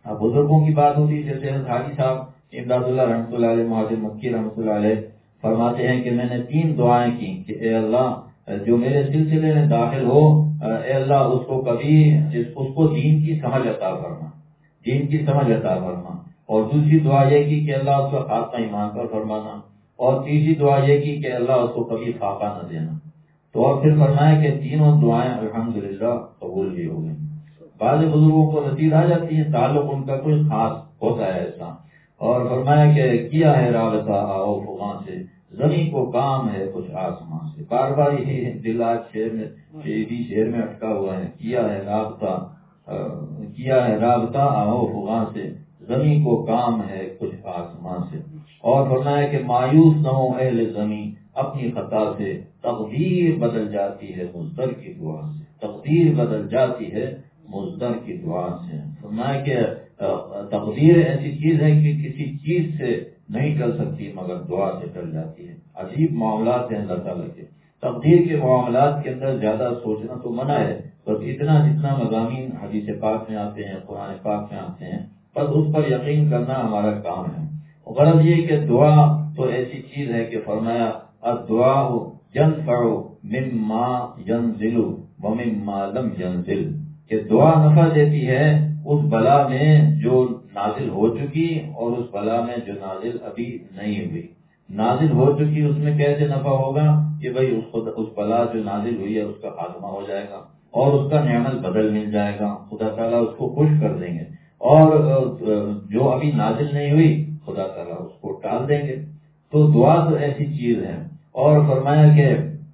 اب بزرگوں کی بات ہوتی ہے، جیسے حاجی صاحب امداد اللہ رحمۃ اللہ علیہ، مہاجر مکی رحمۃ اللہ علیہ فرماتے ہیں کہ میں نے تین دعائیں کی کہ اے اللہ جو میرے سلسلے میں داخل ہو، اے اللہ اس کو کبھی اس کو دین کی سمجھ عطا فرما، دین کی سمجھ عطا فرما، اور دوسری دعا یہ کی کہ اللہ اس کا خاتمہ ایمان پر فرمانا، اور تیسری دعا یہ کی کہ اللہ اس کو کبھی فاقہ نہ دینا۔ تو اور پھر فرمایا کہ تینوں دعائیں الحمدللہ قبول بھی ہو گئیں۔ بعض بزرگوں کو نصیب آ جاتی ہے، تعلق ان کا کوئی خاص ہوتا ہے ایسا، اور فرمایا کہ کیا ہے رابطہ آؤ فغاں سے، زمین کو کام ہے کچھ آسمان سے۔ بار بار یہ دل آج شعر میں بھی شعر میں اٹکا ہوا ہے، کیا ہے رابطہ کیا ہے رابطہ آؤ فغاں سے، زمین کو کام ہے کچھ آسمان سے۔ اور فرمایا کہ مایوس نہ ہو اہل زمین اپنی خطا سے، تقدیر بدل جاتی ہے مزدر کی دعا سے، تقدیر بدل جاتی ہے مزدر کی دعا سے۔ فرمایا کہ تقدیر ایسی چیز ہے کہ کسی چیز سے نہیں ٹل سکتی مگر دعا سے ٹل جاتی ہے۔ عجیب معاملات ہیں اللہ تعالیٰ کے، تقدیر کے معاملات کے اندر زیادہ سوچنا تو منع ہے، بس اتنا جتنا مضامین حدیث پاک میں آتے ہیں، قرآن پاک میں آتے ہیں، بس اس پر یقین کرنا ہمارا کام ہے۔ غرض یہ کہ دعا تو ایسی چیز ہے کہ فرمایا الدعاء ينفع مما ينزل ومما لم ينزل، کہ دعا نفع دیتی ہے اس بلا میں جو نازل ہو چکی اور اس بلا میں جو نازل ابھی نہیں ہوئی۔ نازل ہو چکی اس میں کیسے نفع ہوگا کہ بھئی اس خود اس بلا جو نازل ہوئی ہے اس کا خاتمہ ہو جائے گا اور اس کا نعمت بدل مل جائے گا، خدا تعالیٰ اس کو خوش کر دیں گے، اور جو ابھی نازل نہیں ہوئی خدا تعالیٰ اس کو ٹال دیں گے۔ تو دعا تو ایسی چیز ہے۔ اور فرمایا کہ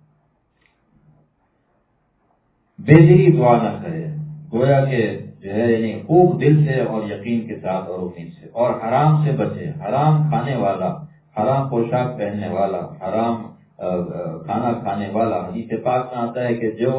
بے دلی دعا نہ کرے، گویا کہ جو ہے یعنی خوب دل سے اور یقین کے ساتھ اور امید سے، اور حرام سے بچے، حرام کھانے والا، حرام پوشاک پہننے والا، حرام کھانا کھانے والا۔ حدیث پاک میں آتا ہے کہ جو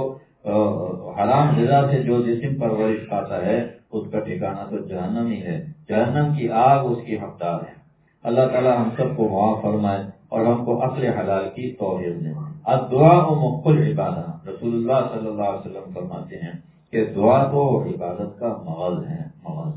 حرام غذا سے جو جسم پرورش کھاتا ہے اس کا ٹھکانہ تو جہنم ہی ہے، جہنم کی آگ اس کی حقدار ہے۔ اللہ تعالی ہم سب کو معاف فرمائے اور ہم کو عقل حلال کی توفیق دے۔ الدعاء مخ العبادہ، رسول اللہ صلی اللہ علیہ وسلم فرماتے ہیں کہ دعا تو عبادت کا مغز ہے، مغز،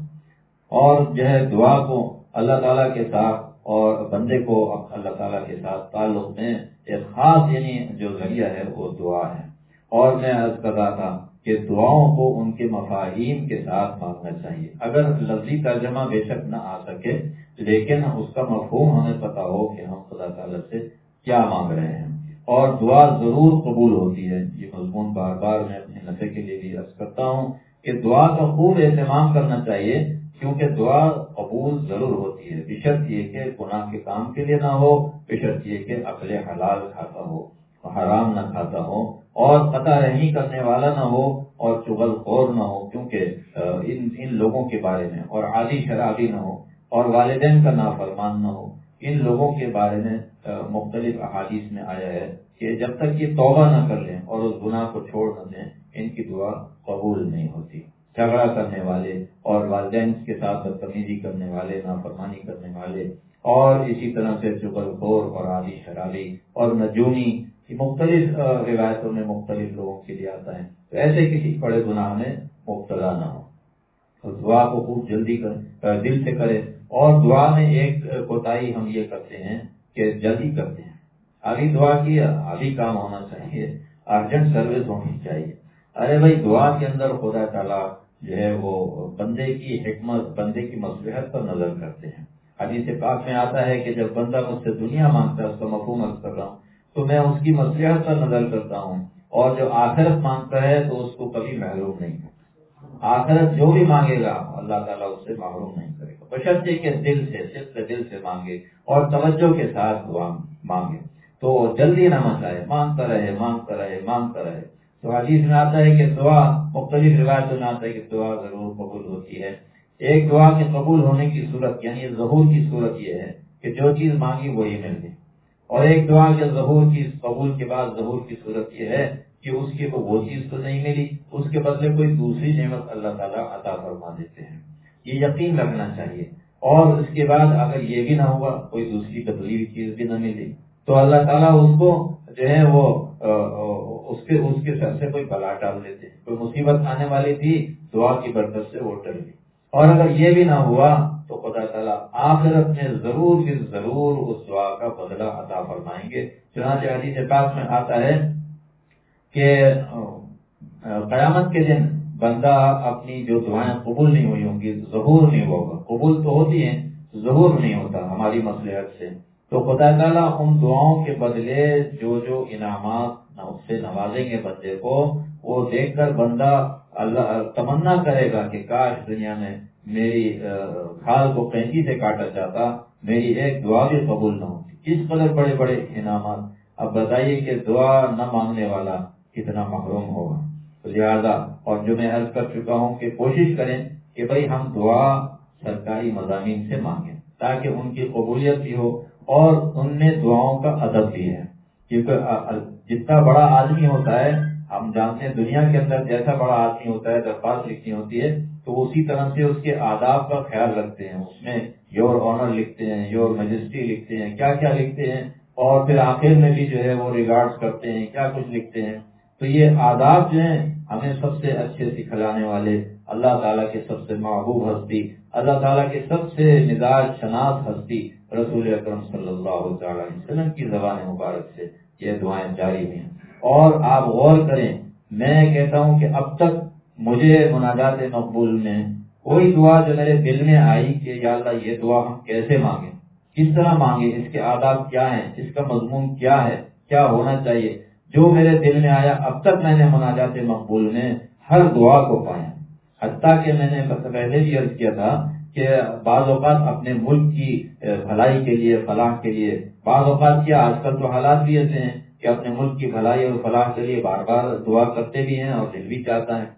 اور جو ہے دعا کو اللہ تعالیٰ کے ساتھ اور بندے کو اللہ تعالیٰ کے ساتھ تعلق میں ایک خاص یعنی جو ذریعہ ہے وہ دعا ہے۔ اور میں عرض کر رہا تھا کہ دعاؤں کو ان کے مفاہیم کے ساتھ مانگنا چاہیے، اگر لفظی ترجمہ بے شک نہ آ سکے لیکن اس کا مفہوم ہمیں پتا ہو کہ ہم خدا تعالیٰ سے کیا مانگ رہے ہیں۔ اور دعا ضرور قبول ہوتی ہے، یہ مضمون بار بار میں اپنے نفع کے لیے بھی عرض کرتا ہوں کہ دعا کا خوب اہتمام کرنا چاہیے، کیونکہ دعا قبول ضرور ہوتی ہے، بشرط یہ کہ گناہ کے کام کے لیے نہ ہو، بشرط یہ کہ عقل حلال کھاتا ہو، حرام نہ کھاتا ہو، اور قطع رحمی کرنے والا نہ ہو، اور چغل خور نہ ہو، کیونکہ ان ان لوگوں کے بارے میں، اور عادی شرابی نہ ہو، اور والدین کا نافرمان نہ ہو۔ ان لوگوں کے بارے میں مختلف احادیث میں آیا ہے کہ جب تک یہ توبہ نہ کر لیں اور اس گناہ کو چھوڑ نہ دیں ان کی دعا قبول نہیں ہوتی۔ جھگڑا کرنے والے اور والدین کے ساتھ بدتمیزی کرنے والے، نافرمانی کرنے والے، اور اسی طرح سے چغل خور اور عادی شرابی اور نجومی، مختلف روایتوں میں مختلف لوگوں کے لیے آتا ہے، تو ایسے کسی بڑے گناہ میں مبتلا نہ ہو، تو دعا کو خوب جلدی کر دل سے کرے۔ اور دعا میں ایک کوتاہی ہم یہ کرتے ہیں کہ جلدی کرتے ہیں، آدھی دعا کی آدھی کام ہونا چاہیے، ارجنٹ سروس ہونی چاہیے۔ ارے بھائی دعا کے اندر خدا تعالیٰ جو ہے وہ بندے کی حکمت، بندے کی مصلحت پر نظر کرتے ہیں۔ حدیث پاک میں آتا ہے کہ جب بندہ مجھ سے دنیا مانگتا ہے، اس کا مفہوم عرض کر رہا ہوں، تو میں اس کی مصلحت پر نظر کرتا ہوں، اور جو آخرت مانگتا ہے تو اس کو کبھی محروم نہیں کرتا۔ آخرت جو بھی مانگے گا اللہ تعالیٰ اس سے محروم نہیں کرے گا، بشرطے کہ دل سے، صرف دل سے مانگے اور توجہ کے ساتھ دعا مانگے، تو جلدی نہ مچائے، مانگتا رہے مانگتا رہے مانگتا رہے۔ تو حدیث میں آتا ہے کہ دعا، مختلف روایتوں میں آتا ہے کہ دعا ضرور قبول ہوتی ہے۔ ایک دعا کے قبول ہونے کی صورت یعنی ظہور کی صورت یہ ہے کہ جو چیز مانگی وہی مل گئی، اور ایک دعا کے ظہور کی قبول کے بعد ظہور کی صورت یہ ہے کہ اس کی کو وہ چیز تو نہیں ملی، اس کے بدلے کوئی دوسری نعمت اللہ تعالیٰ عطا فرما دیتے ہیں، یہ یقین رکھنا چاہیے۔ اور اس کے بعد اگر یہ بھی نہ ہوا، کوئی دوسری بدلی ہوئی چیز بھی نہ ملی، تو اللہ تعالیٰ اس کو جو ہے وہ اس کے اس کے سر سے کوئی بلا ڈال دیتے ہیں۔ کوئی مصیبت آنے والی تھی، دعا کی برکت سے وہ ٹل گئی، اور اگر یہ بھی نہ ہوا تو خدا تعالیٰ آخرت میں ضرور پھر ضرور اس دعا کا بدلہ عطا فرمائیں گے۔ چنانچہ حدیث پاک میں آتا ہے کہ قیامت کے دن بندہ اپنی جو دعائیں قبول نہیں ہوئی ہوں گی، ظہور نہیں ہوگا، قبول تو ہوتی ہیں، ظہور نہیں ہوتا ہماری مصلحت سے، تو خدا تعالیٰ ان دعاؤں کے بدلے جو جو انعامات اس سے نوازیں گے بندے کو، وہ دیکھ کر بندہ اللہ تمنا کرے گا کہ کاش دنیا میں میری کھال کو قینچی سے کاٹا جاتا، میری ایک دعا بھی قبول نہ ہوتی۔ اس قدر بڑے بڑے انعامات۔ اب بتائیے کہ دعا نہ مانگنے والا کتنا محروم ہوگا۔ تو لہٰذا اور جو میں عرض کر چکا ہوں کہ کوشش کریں کہ بھئی ہم دعا سرکاری مضامین سے مانگیں تاکہ ان کی قبولیت بھی ہو اور ان میں دعاؤں کا ادب بھی ہے، کیونکہ جتنا بڑا آدمی ہوتا ہے، ہم جانتے ہیں دنیا کے اندر جیسا بڑا آدمی ہوتا ہے درخواست لکھنی ہوتی ہے تو اسی طرح سے اس کے آداب کا خیال رکھتے ہیں، اس میں یور آنر لکھتے ہیں، یور میجسٹی لکھتے ہیں، کیا کیا لکھتے ہیں، اور پھر آخر میں بھی جو ہے وہ ریگارڈز کرتے ہیں، کیا کچھ لکھتے ہیں۔ تو یہ آداب جو ہیں ہمیں سب سے اچھے سکھلانے والے اللہ تعالیٰ کے سب سے محبوب ہستی، اللہ تعالیٰ کے سب سے مزاج شناس ہستی رسول اکرم صلی اللہ علیہ وسلم کی زبان مبارک سے یہ دعائیں جاری ہیں۔ اور آپ غور کریں، میں کہتا ہوں کہ اب تک مجھے مناجات مقبول میں کوئی دعا جو میرے دل میں آئی کہ یا اللہ یہ دعا ہم کیسے مانگیں، کس طرح مانگیں، اس کے آداب کیا ہیں، اس کا مضمون کیا ہے، کیا ہونا چاہیے، جو میرے دل میں آیا اب تک میں نے مناجات مقبول میں ہر دعا کو پایا۔ حتیٰ کہ میں نے پہلے بھی عرض کیا تھا کہ بعض اوقات اپنے ملک کی بھلائی کے لیے، فلاح کے لیے، بعض اوقات کیا آج کل تو حالات بھی ایسے ہیں کہ اپنے ملک کی بھلائی اور فلاح کے لیے بار بار دعا کرتے بھی ہیں اور دل بھی چاہتا ہے۔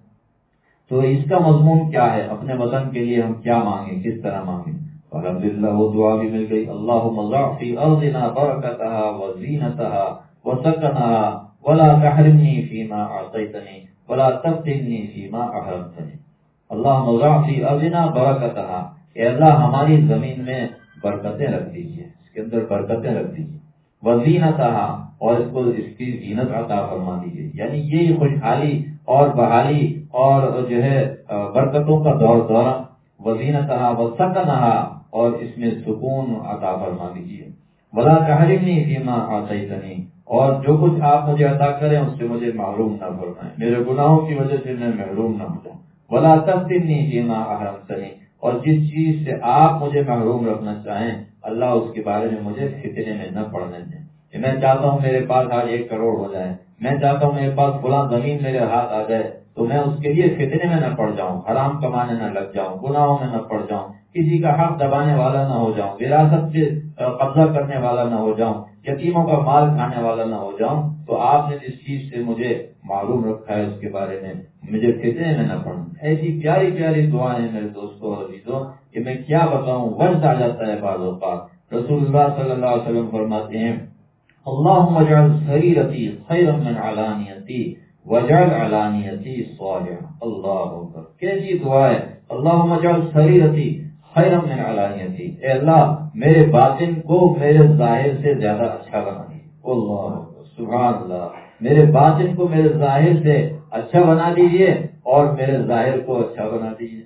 تو اس کا مضمون کیا ہے، اپنے وطن کے لیے ہم کیا مانگیں، کس طرح مانگیں۔ الحمدللہ وہ دعا بھی مل گئی، اللہم ضع فی ارضنا برکتہا وزینتہا وسکنہا ولا تحرمنی فیما اعطیتنی ولا تفتنی فیما احرمتنی۔ اللہم ضع فی ارضنا برکتہا، اے اللہ ہماری زمین میں برکتیں رکھ دیجیے، اس کے اندر برکتیں رکھ دیجیے، وزینتہا اور اس کو اس کی زینت عطا فرما دیجیے، یعنی یہی خوشحالی اور بحالی اور جو ہے برکتوں کا دور دورہ، وزینتہا وسکنہا اور اس میں سکون عطا فرما دیجیے، ولا تحرمنی فیما اعطیتنی اور جو کچھ آپ مجھے عطا کریں اس سے مجھے محروم نہ فرمائیں، میرے گناہوں کی وجہ سے میں محروم نہ ہو جاؤں، ولا تفتنی فیما احرمتنی اور جس چیز سے آپ مجھے محروم رکھنا چاہیں اللہ اس کے بارے میں مجھے فتنے میں نہ پڑنے دیں، کہ میں چاہتا ہوں میرے پاس آج ایک کروڑ ہو جائے، میں چاہتا ہوں میرے پاس فلاں زمین میرے ہاتھ آ جائے تو میں اس کے لیے فتنے میں نہ پڑ جاؤں، حرام کمانے نہ لگ جاؤں، گناہوں میں نہ پڑ جاؤں، کسی کا حق دبانے والا نہ ہو جاؤں، وراثت سے قبضہ کرنے والا نہ ہو جاؤں، یتیموں کا مال کھانے والا نہ ہو جاؤں۔ تو آپ نے جس چیز سے مجھے معلوم رکھا ہے اس کے بارے میں مجھے فتنے میں نہ پڑنا۔ ایسی پیاری پیاری دعائیں ہیں میرے دوستوں اور عزیزوں کہ میں کیا بتاؤں، وجد آ جاتا ہے بعض اوقات۔ رسول اللہ صلی اللہ علیہ وسلم فرماتے ہیں اللہم اجعل سریرتی خیرا من علانیتی وجعل علانیتی صالحا۔ اللہ اکبر، کیسی دعا ہے، اللہم اجعل سریرتی خیرا من علانیتی، اے اللہ میرے باطن کو میرے ظاہر سے زیادہ اچھا بنا دیجیے۔ اللہ سبحان اللہ، میرے باطن کو میرے ظاہر سے اچھا بنا دیجیے اور میرے ظاہر کو اچھا بنا دیجیے۔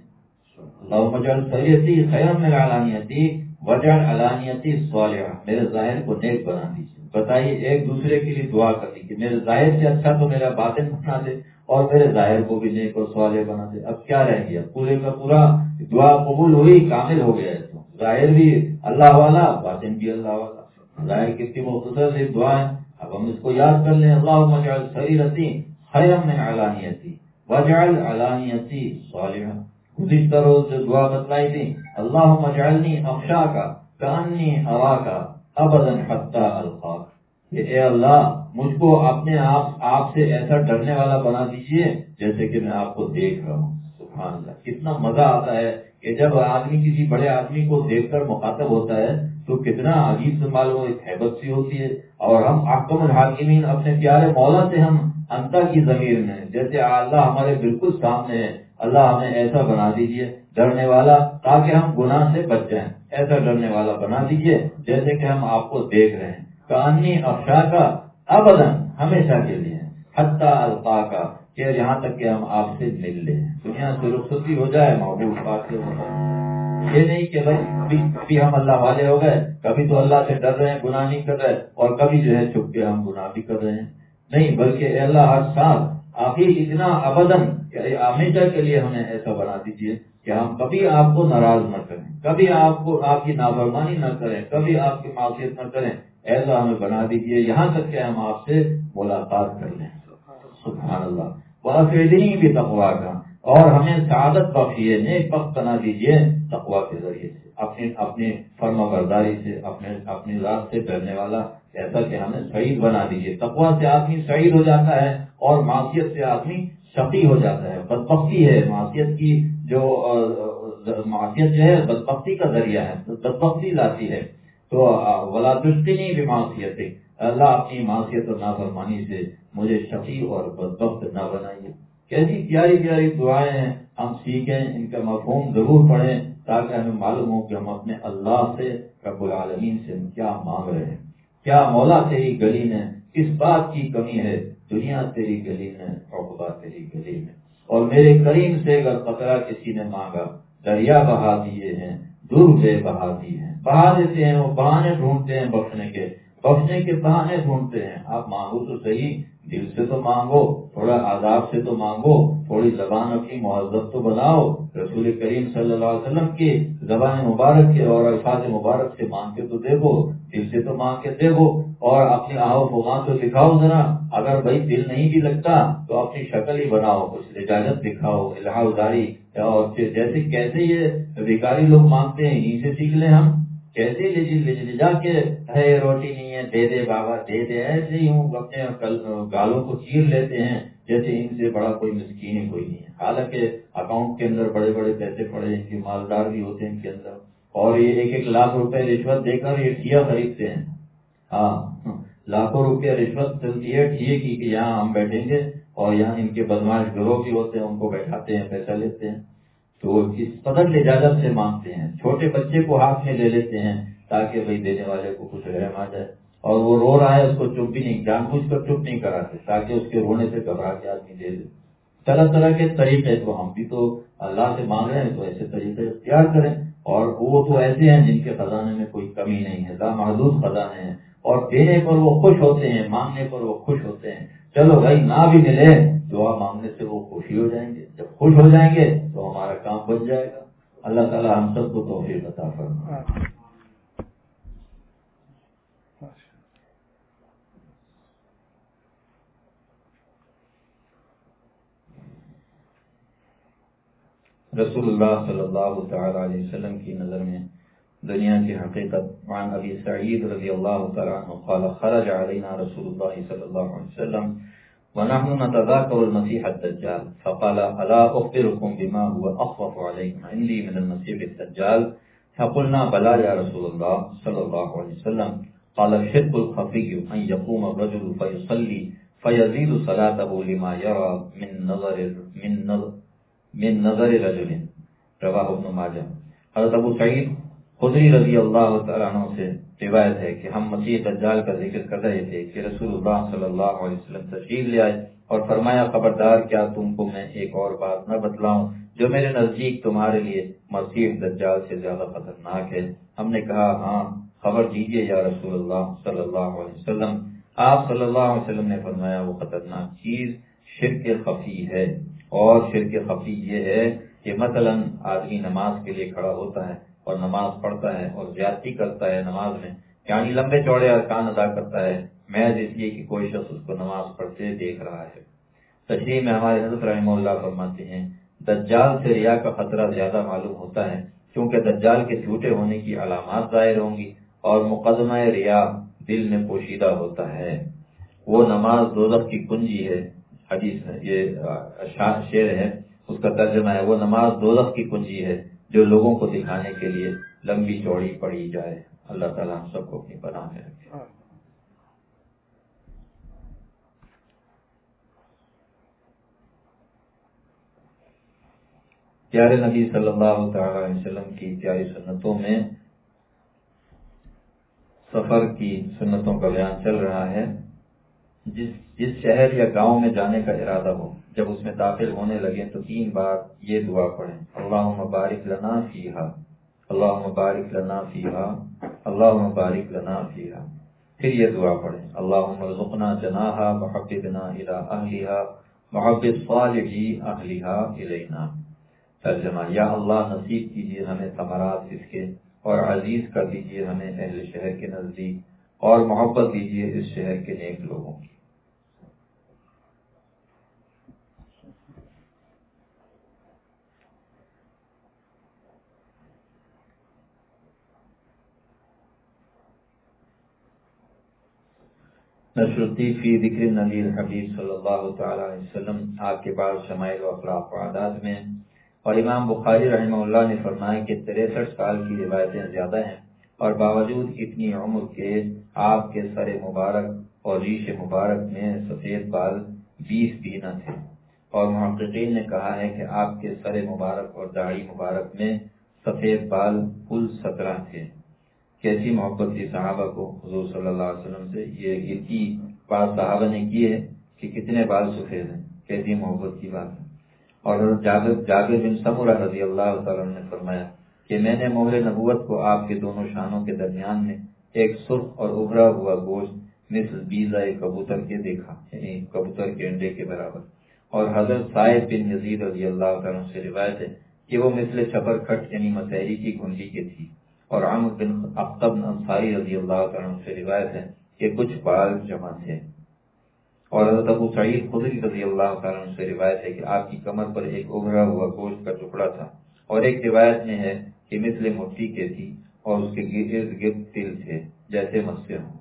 اللہم اجعل سریرتی خیرا من علانیتی وجعل علانیتی صالحا، میرے ظاہر کو نیک بنا دیجیے۔ بتائیے ایک دوسرے کے لیے دعا کرتی کہ میرے ظاہر سے اچھا تو میرا باطن بنا دے اور میرے ظاہر کو بھی نیک اور صالح بنا دے۔ اب کیا رہ گیا، پورے کا پورا دعا قبول ہوئی، کامل ہو گیا ہے، تو ظاہر بھی اللہ والا باطن بھی اللہ والا۔ ظاہر کتنی مختصر سی دعا ہے، اب ہم اس کو یاد کر لیں، اللہم اجعل سریرتی خیرا من علانیتی وجعل علانیتی صالحا۔ گزشتہ روز جو دعا بتلائی تھی، اللہم اجعلنی اخشاک کانی اراک ابدا حتی القاک، کہ اے اللہ مجھ کو اپنے آپ آپ سے ایسا ڈرنے والا بنا دیجئے جیسے کہ میں آپ کو دیکھ رہا ہوں۔ سبحان اللہ، کتنا مزہ آتا ہے کہ جب آدمی کسی بڑے آدمی کو دیکھ کر مخاطب ہوتا ہے تو کتنا عجیب سے معلوم ایک ہیبت سی ہوتی ہے، اور ہم احکم الحاکمین اپنے پیارے مولا سے ہم انتا کی ضمیر میں جیسے اللہ ہمارے بالکل سامنے ہے، اللہ ہمیں ایسا بنا دیجئے ڈرنے والا تاکہ ہم گناہ سے بچ جائیں، ایسا ڈرنے والا بنا دیجئے جیسے کہ ہم آپ کو دیکھ رہے ہیں، کانی افشاکا ابدا ہمیشہ کے لیے، حتی القاکا کہ یہاں تک کہ ہم آپ سے مل لیں۔ تو دنیا سے رخصتی ہو جائے محبوب پاک سے ہوتا. یہ نہیں کہ بھائی کبھی کبھی ہم اللہ والے ہو گئے, کبھی تو اللہ سے ڈر رہے ہیں گناہ نہیں کر رہے, اور کبھی جو ہے چھپ کے ہم گناہ بھی کر رہے ہیں. نہیں, بلکہ اے اللہ ہر سال آخر اتنا ابداً ہمیشہ کے لیے ہمیں ایسا بنا دیجیے کہ ہم کبھی آپ کو ناراض نہ کریں, کبھی آپ کو آپ کی نافرمانی نہ کریں, کبھی آپ کی معصیت نہ کریں. ایسا ہمیں بنا دیجیے یہاں تک کہ ہم آپ سے ملاقات کر لیں. سبحان اللہ. وَأَفْعِدْنِي بِتَقْوَاكَ, اور ہمیں سعادت بخشیے, نیک بخت بنا دیجیے تقویٰ کے ذریعے سے, اپنی اپنی فرما برداری سے, اپنے اپنی ذات سے ڈرنے والا, ایسا کہ ہمیں سعید بنا دیجیے. تقویٰ سے آدمی سعید ہو جاتا ہے اور معصیت سے آدمی شقی ہو جاتا ہے. بدبختی ہے معصیت کی, جو معصیت جو ہے بدبختی کا ذریعہ ہے, بدبختی لاتی ہے. تو ولا تشقنی بمعصیتک, اللہ اپنی معصیت اور نافرمانی سے مجھے شقی اور بدبخت نہ بنائیے. کیسی پیاری پیاری دعائیں ہیں, ہم سیکھیں, ان کا مفہوم ضرور پڑھیں تاکہ ہمیں معلوم ہو کہ ہم اپنے اللہ سے رب العالمین سے کیا مانگ رہے ہیں. کیا مولا تیری گلی میں کس بات کی کمی ہے, دنیا تیری گلی میں عقبہ تیری گلی میں, اور میرے کریم سے اگر قطرہ کسی نے مانگا دریا بہا دیے ہیں, دور بے بہا دیے ہیں. بہا دیتے ہیں, وہ بہانے ڈھونڈتے ہیں بخشنے کے, بخشنے کے بہانے ڈھونڈتے ہیں. آپ مانگو تو صحیح, دل سے تو مانگو, تھوڑا آداب سے تو مانگو, تھوڑی زبان اپنی مہذب تو بناؤ. رسول کریم صلی اللہ علیہ وسلم کی زبان مبارک کے اور الفاظ مبارک سے مانگ کے تو دیکھو, دل سے تو مانگ کے دیکھو, اور اپنی آہو فغاں تو دکھاؤ ذرا. اگر بھائی دل نہیں بھی لگتا تو اپنی شکل ہی بناؤ, کچھ لجاجت دکھاؤ, الہا اداری. اور جیسے کیسے یہ بھکاری لوگ مانگتے ہیں انہیں سے سیکھ لیں ہم. کیسے لجا کے ہے روٹی نہیں ہے, دے دے بابا دے دے, ایسے ہی ہوں اپنے گالوں کو چیر لیتے ہیں جیسے ان سے بڑا کوئی مسکین ہی کوئی نہیں ہے. حالانکہ اکاؤنٹ کے اندر بڑے بڑے پیسے پڑے, ان کے مالدار بھی ہوتے ہیں ان کے اندر, اور یہ ایک ایک لاکھ روپے رشوت دے کر یہ ٹھیا خریدتے ہیں. ہاں, لاکھوں روپے رشوت چلتی ہے ٹھیے کی کہ یہاں ہم بیٹھیں گے, اور یہاں ان کے بدماش گروہ بھی ہوتے ہیں, ان کو بیٹھاتے ہیں, پیسہ لیتے ہیں. تو اس قدر اجازت سے مانگتے ہیں. چھوٹے بچے کو ہاتھ میں لے لیتے ہیں تاکہ بھائی دینے والے کو کچھ رحم آ جائے, اور وہ رو رہا ہے اس کو چپ بھی نہیں, جان بوجھ کر چپ نہیں کراتے تاکہ اس کے رونے سے گھبرا کے آدمی دے دے. طرح طرح کے طریقے, تو ہم بھی تو اللہ سے مانگ رہے ہیں تو ایسے طریقے اختیار کریں. اور وہ تو ایسے ہیں جن کے خزانے میں کوئی کمی نہیں ہے, لامحدود خزانے ہیں, اور دینے پر وہ خوش ہوتے ہیں, مانگنے پر وہ خوش ہوتے ہیں. چلو بھائی نہ بھی ملے, دعا مانگنے سے وہ خوشی ہو جائیں گے. جب خوش ہو جائیں گے تو ہمارا کام بن جائے گا. اللہ تعالی ہم سب کو توفیق عطا فرمائے. رسول اللہ صلی اللہ تعالی علیہ وسلم کی نظر میں دنیا کی حقیقت. عن ابی سعید رضی اللہ تعالی عنہ قال خرج علینا رسول اللہ صلی اللہ علیہ وسلم ونحن نتذاكر المسيح الدجال فقال الا اخبركم بما هو اخوف عليكم عندي من المسيح الدجال فقلنا بلى يا رسول الله صلى الله عليه وسلم قال الشرك الخفي ان يقوم الرجل فيصلي فيزيد صلاته لما يرى من نظر من نظر من نظر رجل رواہ ابن ماجہ. حضرت ابو سعید خدری رضی اللہ تعالیٰ عنہ سے روایت ہے کہ ہم مسیح دجال کا ذکر کر رہے تھے کہ رسول اللہ صلی اللہ علیہ وسلم تشریف لے آئے اور فرمایا خبردار کیا تم کو میں ایک اور بات نہ بتلاؤں جو میرے نزدیک تمہارے لیے مسیح دجال سے زیادہ خطرناک ہے. ہم نے کہا ہاں خبر دیجیے یا رسول اللہ صلی اللہ علیہ وسلم. آپ صلی اللہ علیہ وسلم نے فرمایا وہ خطرناک چیز شرک خفی ہے. اور شرک خفی یہ ہے کہ مثلا آدمی نماز کے لیے کھڑا ہوتا ہے اور نماز پڑھتا ہے اور زیادتی کرتا ہے نماز میں, یعنی لمبے چوڑے ارکان ادا کرتا ہے محض اس لیے کہ کوئی شخص اس کو نماز پڑھتے دیکھ رہا ہے. تشریح میں ہمارے حضرت رحمہ اللہ فرماتے ہیں دجال سے ریا کا خطرہ زیادہ معلوم ہوتا ہے کیونکہ دجال کے جھوٹے ہونے کی علامات ظاہر ہوں گی اور مقدمہ ریا دل میں پوشیدہ ہوتا ہے. وہ نماز دوزخ کی کنجی ہے. حدیث ہے, یہ شعر ہے, اس کا ترجمہ ہے وہ نماز دوزخ کی کنجی ہے جو لوگوں کو دکھانے کے لیے لمبی چوڑی پڑھی جائے. اللہ تعالیٰ ہم سب کو اپنی پناہ میں رکھے. پیارے نبی صلی اللہ تعالی علیہ وسلم کی پیاری سنتوں میں سفر کی سنتوں کا بیان چل رہا ہے. جس جس شہر یا گاؤں میں جانے کا ارادہ ہو جب اس میں داخل ہونے لگے تو تین بار یہ دعا پڑھیں، اللہم بارک لنا فیہا، اللہم بارک لنا فیہا، اللہم بارک لنا فیہا۔ پھر یہ دعا پڑھیں، اللہم ارزقنا جناحا وحببنا الی اہلہا وحبب صالحی اہلہا الینا۔ ترجمہ، یا اللہ نصیب کیجیے ہمیں ثمرات اس کے، اور عزیز کر دیجیے ہمیں اہل شہر کے نزدیک، اور محبت دیجیے اس شہر کے نیک لوگوں کی۔ نشرتی فی ذکر نبی الحبیب صلی اللہ تعالی علیہ وسلم، آپ کے بعد شمائل و اخلاق و عادات میں، اور امام بخاری رحمہ اللہ نے فرمایا کہ تریسٹھ سال کی روایتیں زیادہ ہیں، اور باوجود اتنی عمر کے آپ کے سر مبارک اور ریش مبارک میں سفید بال بیس بھی نہ تھے، اور محققین نے کہا ہے کہ آپ کے سر مبارک اور داڑھی مبارک میں سفید بال کل سترہ تھے۔ کیسی محبت تھی صحابہ کو حضور صلی اللہ علیہ وسلم سے، یہ گنتی بات صحابہ نے کی ہے کہ کتنے بال سفید ہیں، کیسی محبت کی بات ہے۔ اور جابر جابر بن سمرہ رضی اللہ تعالیٰ نے فرمایا کہ میں نے مہر نبوت کو آپ کے دونوں شانوں کے درمیان میں ایک سرخ اور ابھرا ہوا گوشت مثل بیضہ کبوتر کے دیکھا، یعنی کبوتر کے انڈے کے برابر۔ اور حضرت سعید بن یزید رضی اللہ تعالیٰ سے روایت ہے کہ وہ مثل چھپر کھٹ یعنی مسحری کی گھنٹی کے تھی۔ اور عمرو بن اخطب انصاری رضی اللہ تعالیٰ سے روایت ہے کہ کچھ بال جمع تھے۔ اور حضرت ابو سعید خدری رضی اللہ تعالیٰ سے روایت ہے کہ آپ کی کمر پر ایک ابھرا ہوا گوشت کا ٹکڑا تھا، اور ایک روایت میں ہے کہ مثل مٹی کے تھی، اور اس کے ارد گرد تل تھے جیسے مسے ہوں۔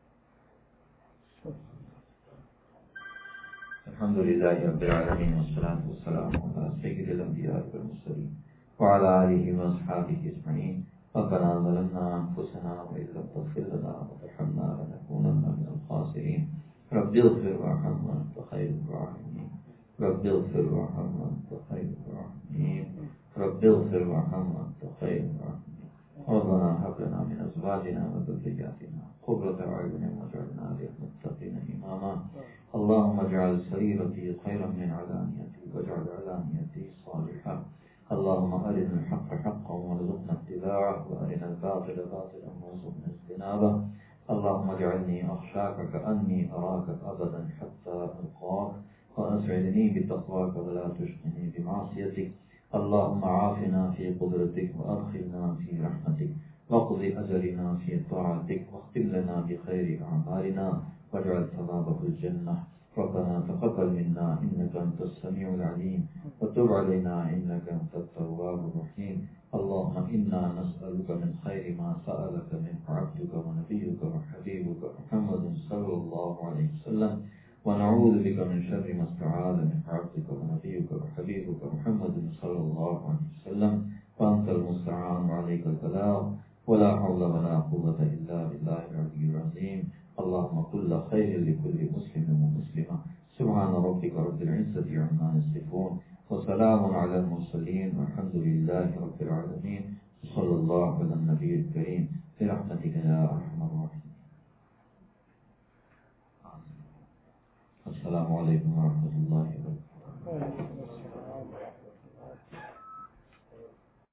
الحمد للہ رب العالمین والصلاۃ والسلام علی سید الانبیاء والمرسلین وعلی آلہ واصحابہ اجمعین۔ ربنا ظلمنا انفسنا وان لم تغفر لنا وترحمنا لنكونن من الخاسرین۔ رب اغفر وارحم وانت خیر الراحمین، رب اغفر وارحم وانت خیر الراحمین، رب اغفر وارحم وانت خیر الراحمین۔ ربنا هب لنا من ازواجنا وذرياتنا قرة اعين واجعلنا للمتقين اماما۔ اللهم اجعل سريرتي خيرا من علانيتي واجعل علانيتي صالحة۔ اللهم أرنا الحق حقا وارزقنا اتباعه وأرنا الباطل باطلا وارزقنا اجتنابه۔ اللهم اجعلني أخشاك كأني أراك أبدا حتى ألقاك، وأسعدني بتقواك ولا تشقني بمعصيتك۔ اللهم عافنا في قدرتك وأدخلنا في رحمتك، واقض أجلنا في طاعتك، واختم لنا بخير أعمالنا واجعل ثوابه الجنة۔ ربنا تقبل منا إنك أنت السميع العليم، وتب علينا إنك أنت التواب الرحيم۔ اللهم إنا نسألك من خير ما سألك منه عبدك ونبيك وحبيبك محمد صلى الله عليه وسلم، ونعوذ بك من شر ما استعاذ منه عبدك ونبيك وحبيبك محمد صلى الله عليه وسلم، وأنت المستعان وعليك البلاغ، ولا حول ولا قوة إلا بالله العلي العظيم۔ اللهم كل خير لكل مسلم ومسلمة، سبحان ربك رب العزة عما يصفون، وسلام على المرسلين، والحمد لله رب العالمين، صلى الله على النبي الكريم برحمتك يا أرحم الراحمين۔ السلام علیکم ورحمۃ اللہ وبرکاتہ۔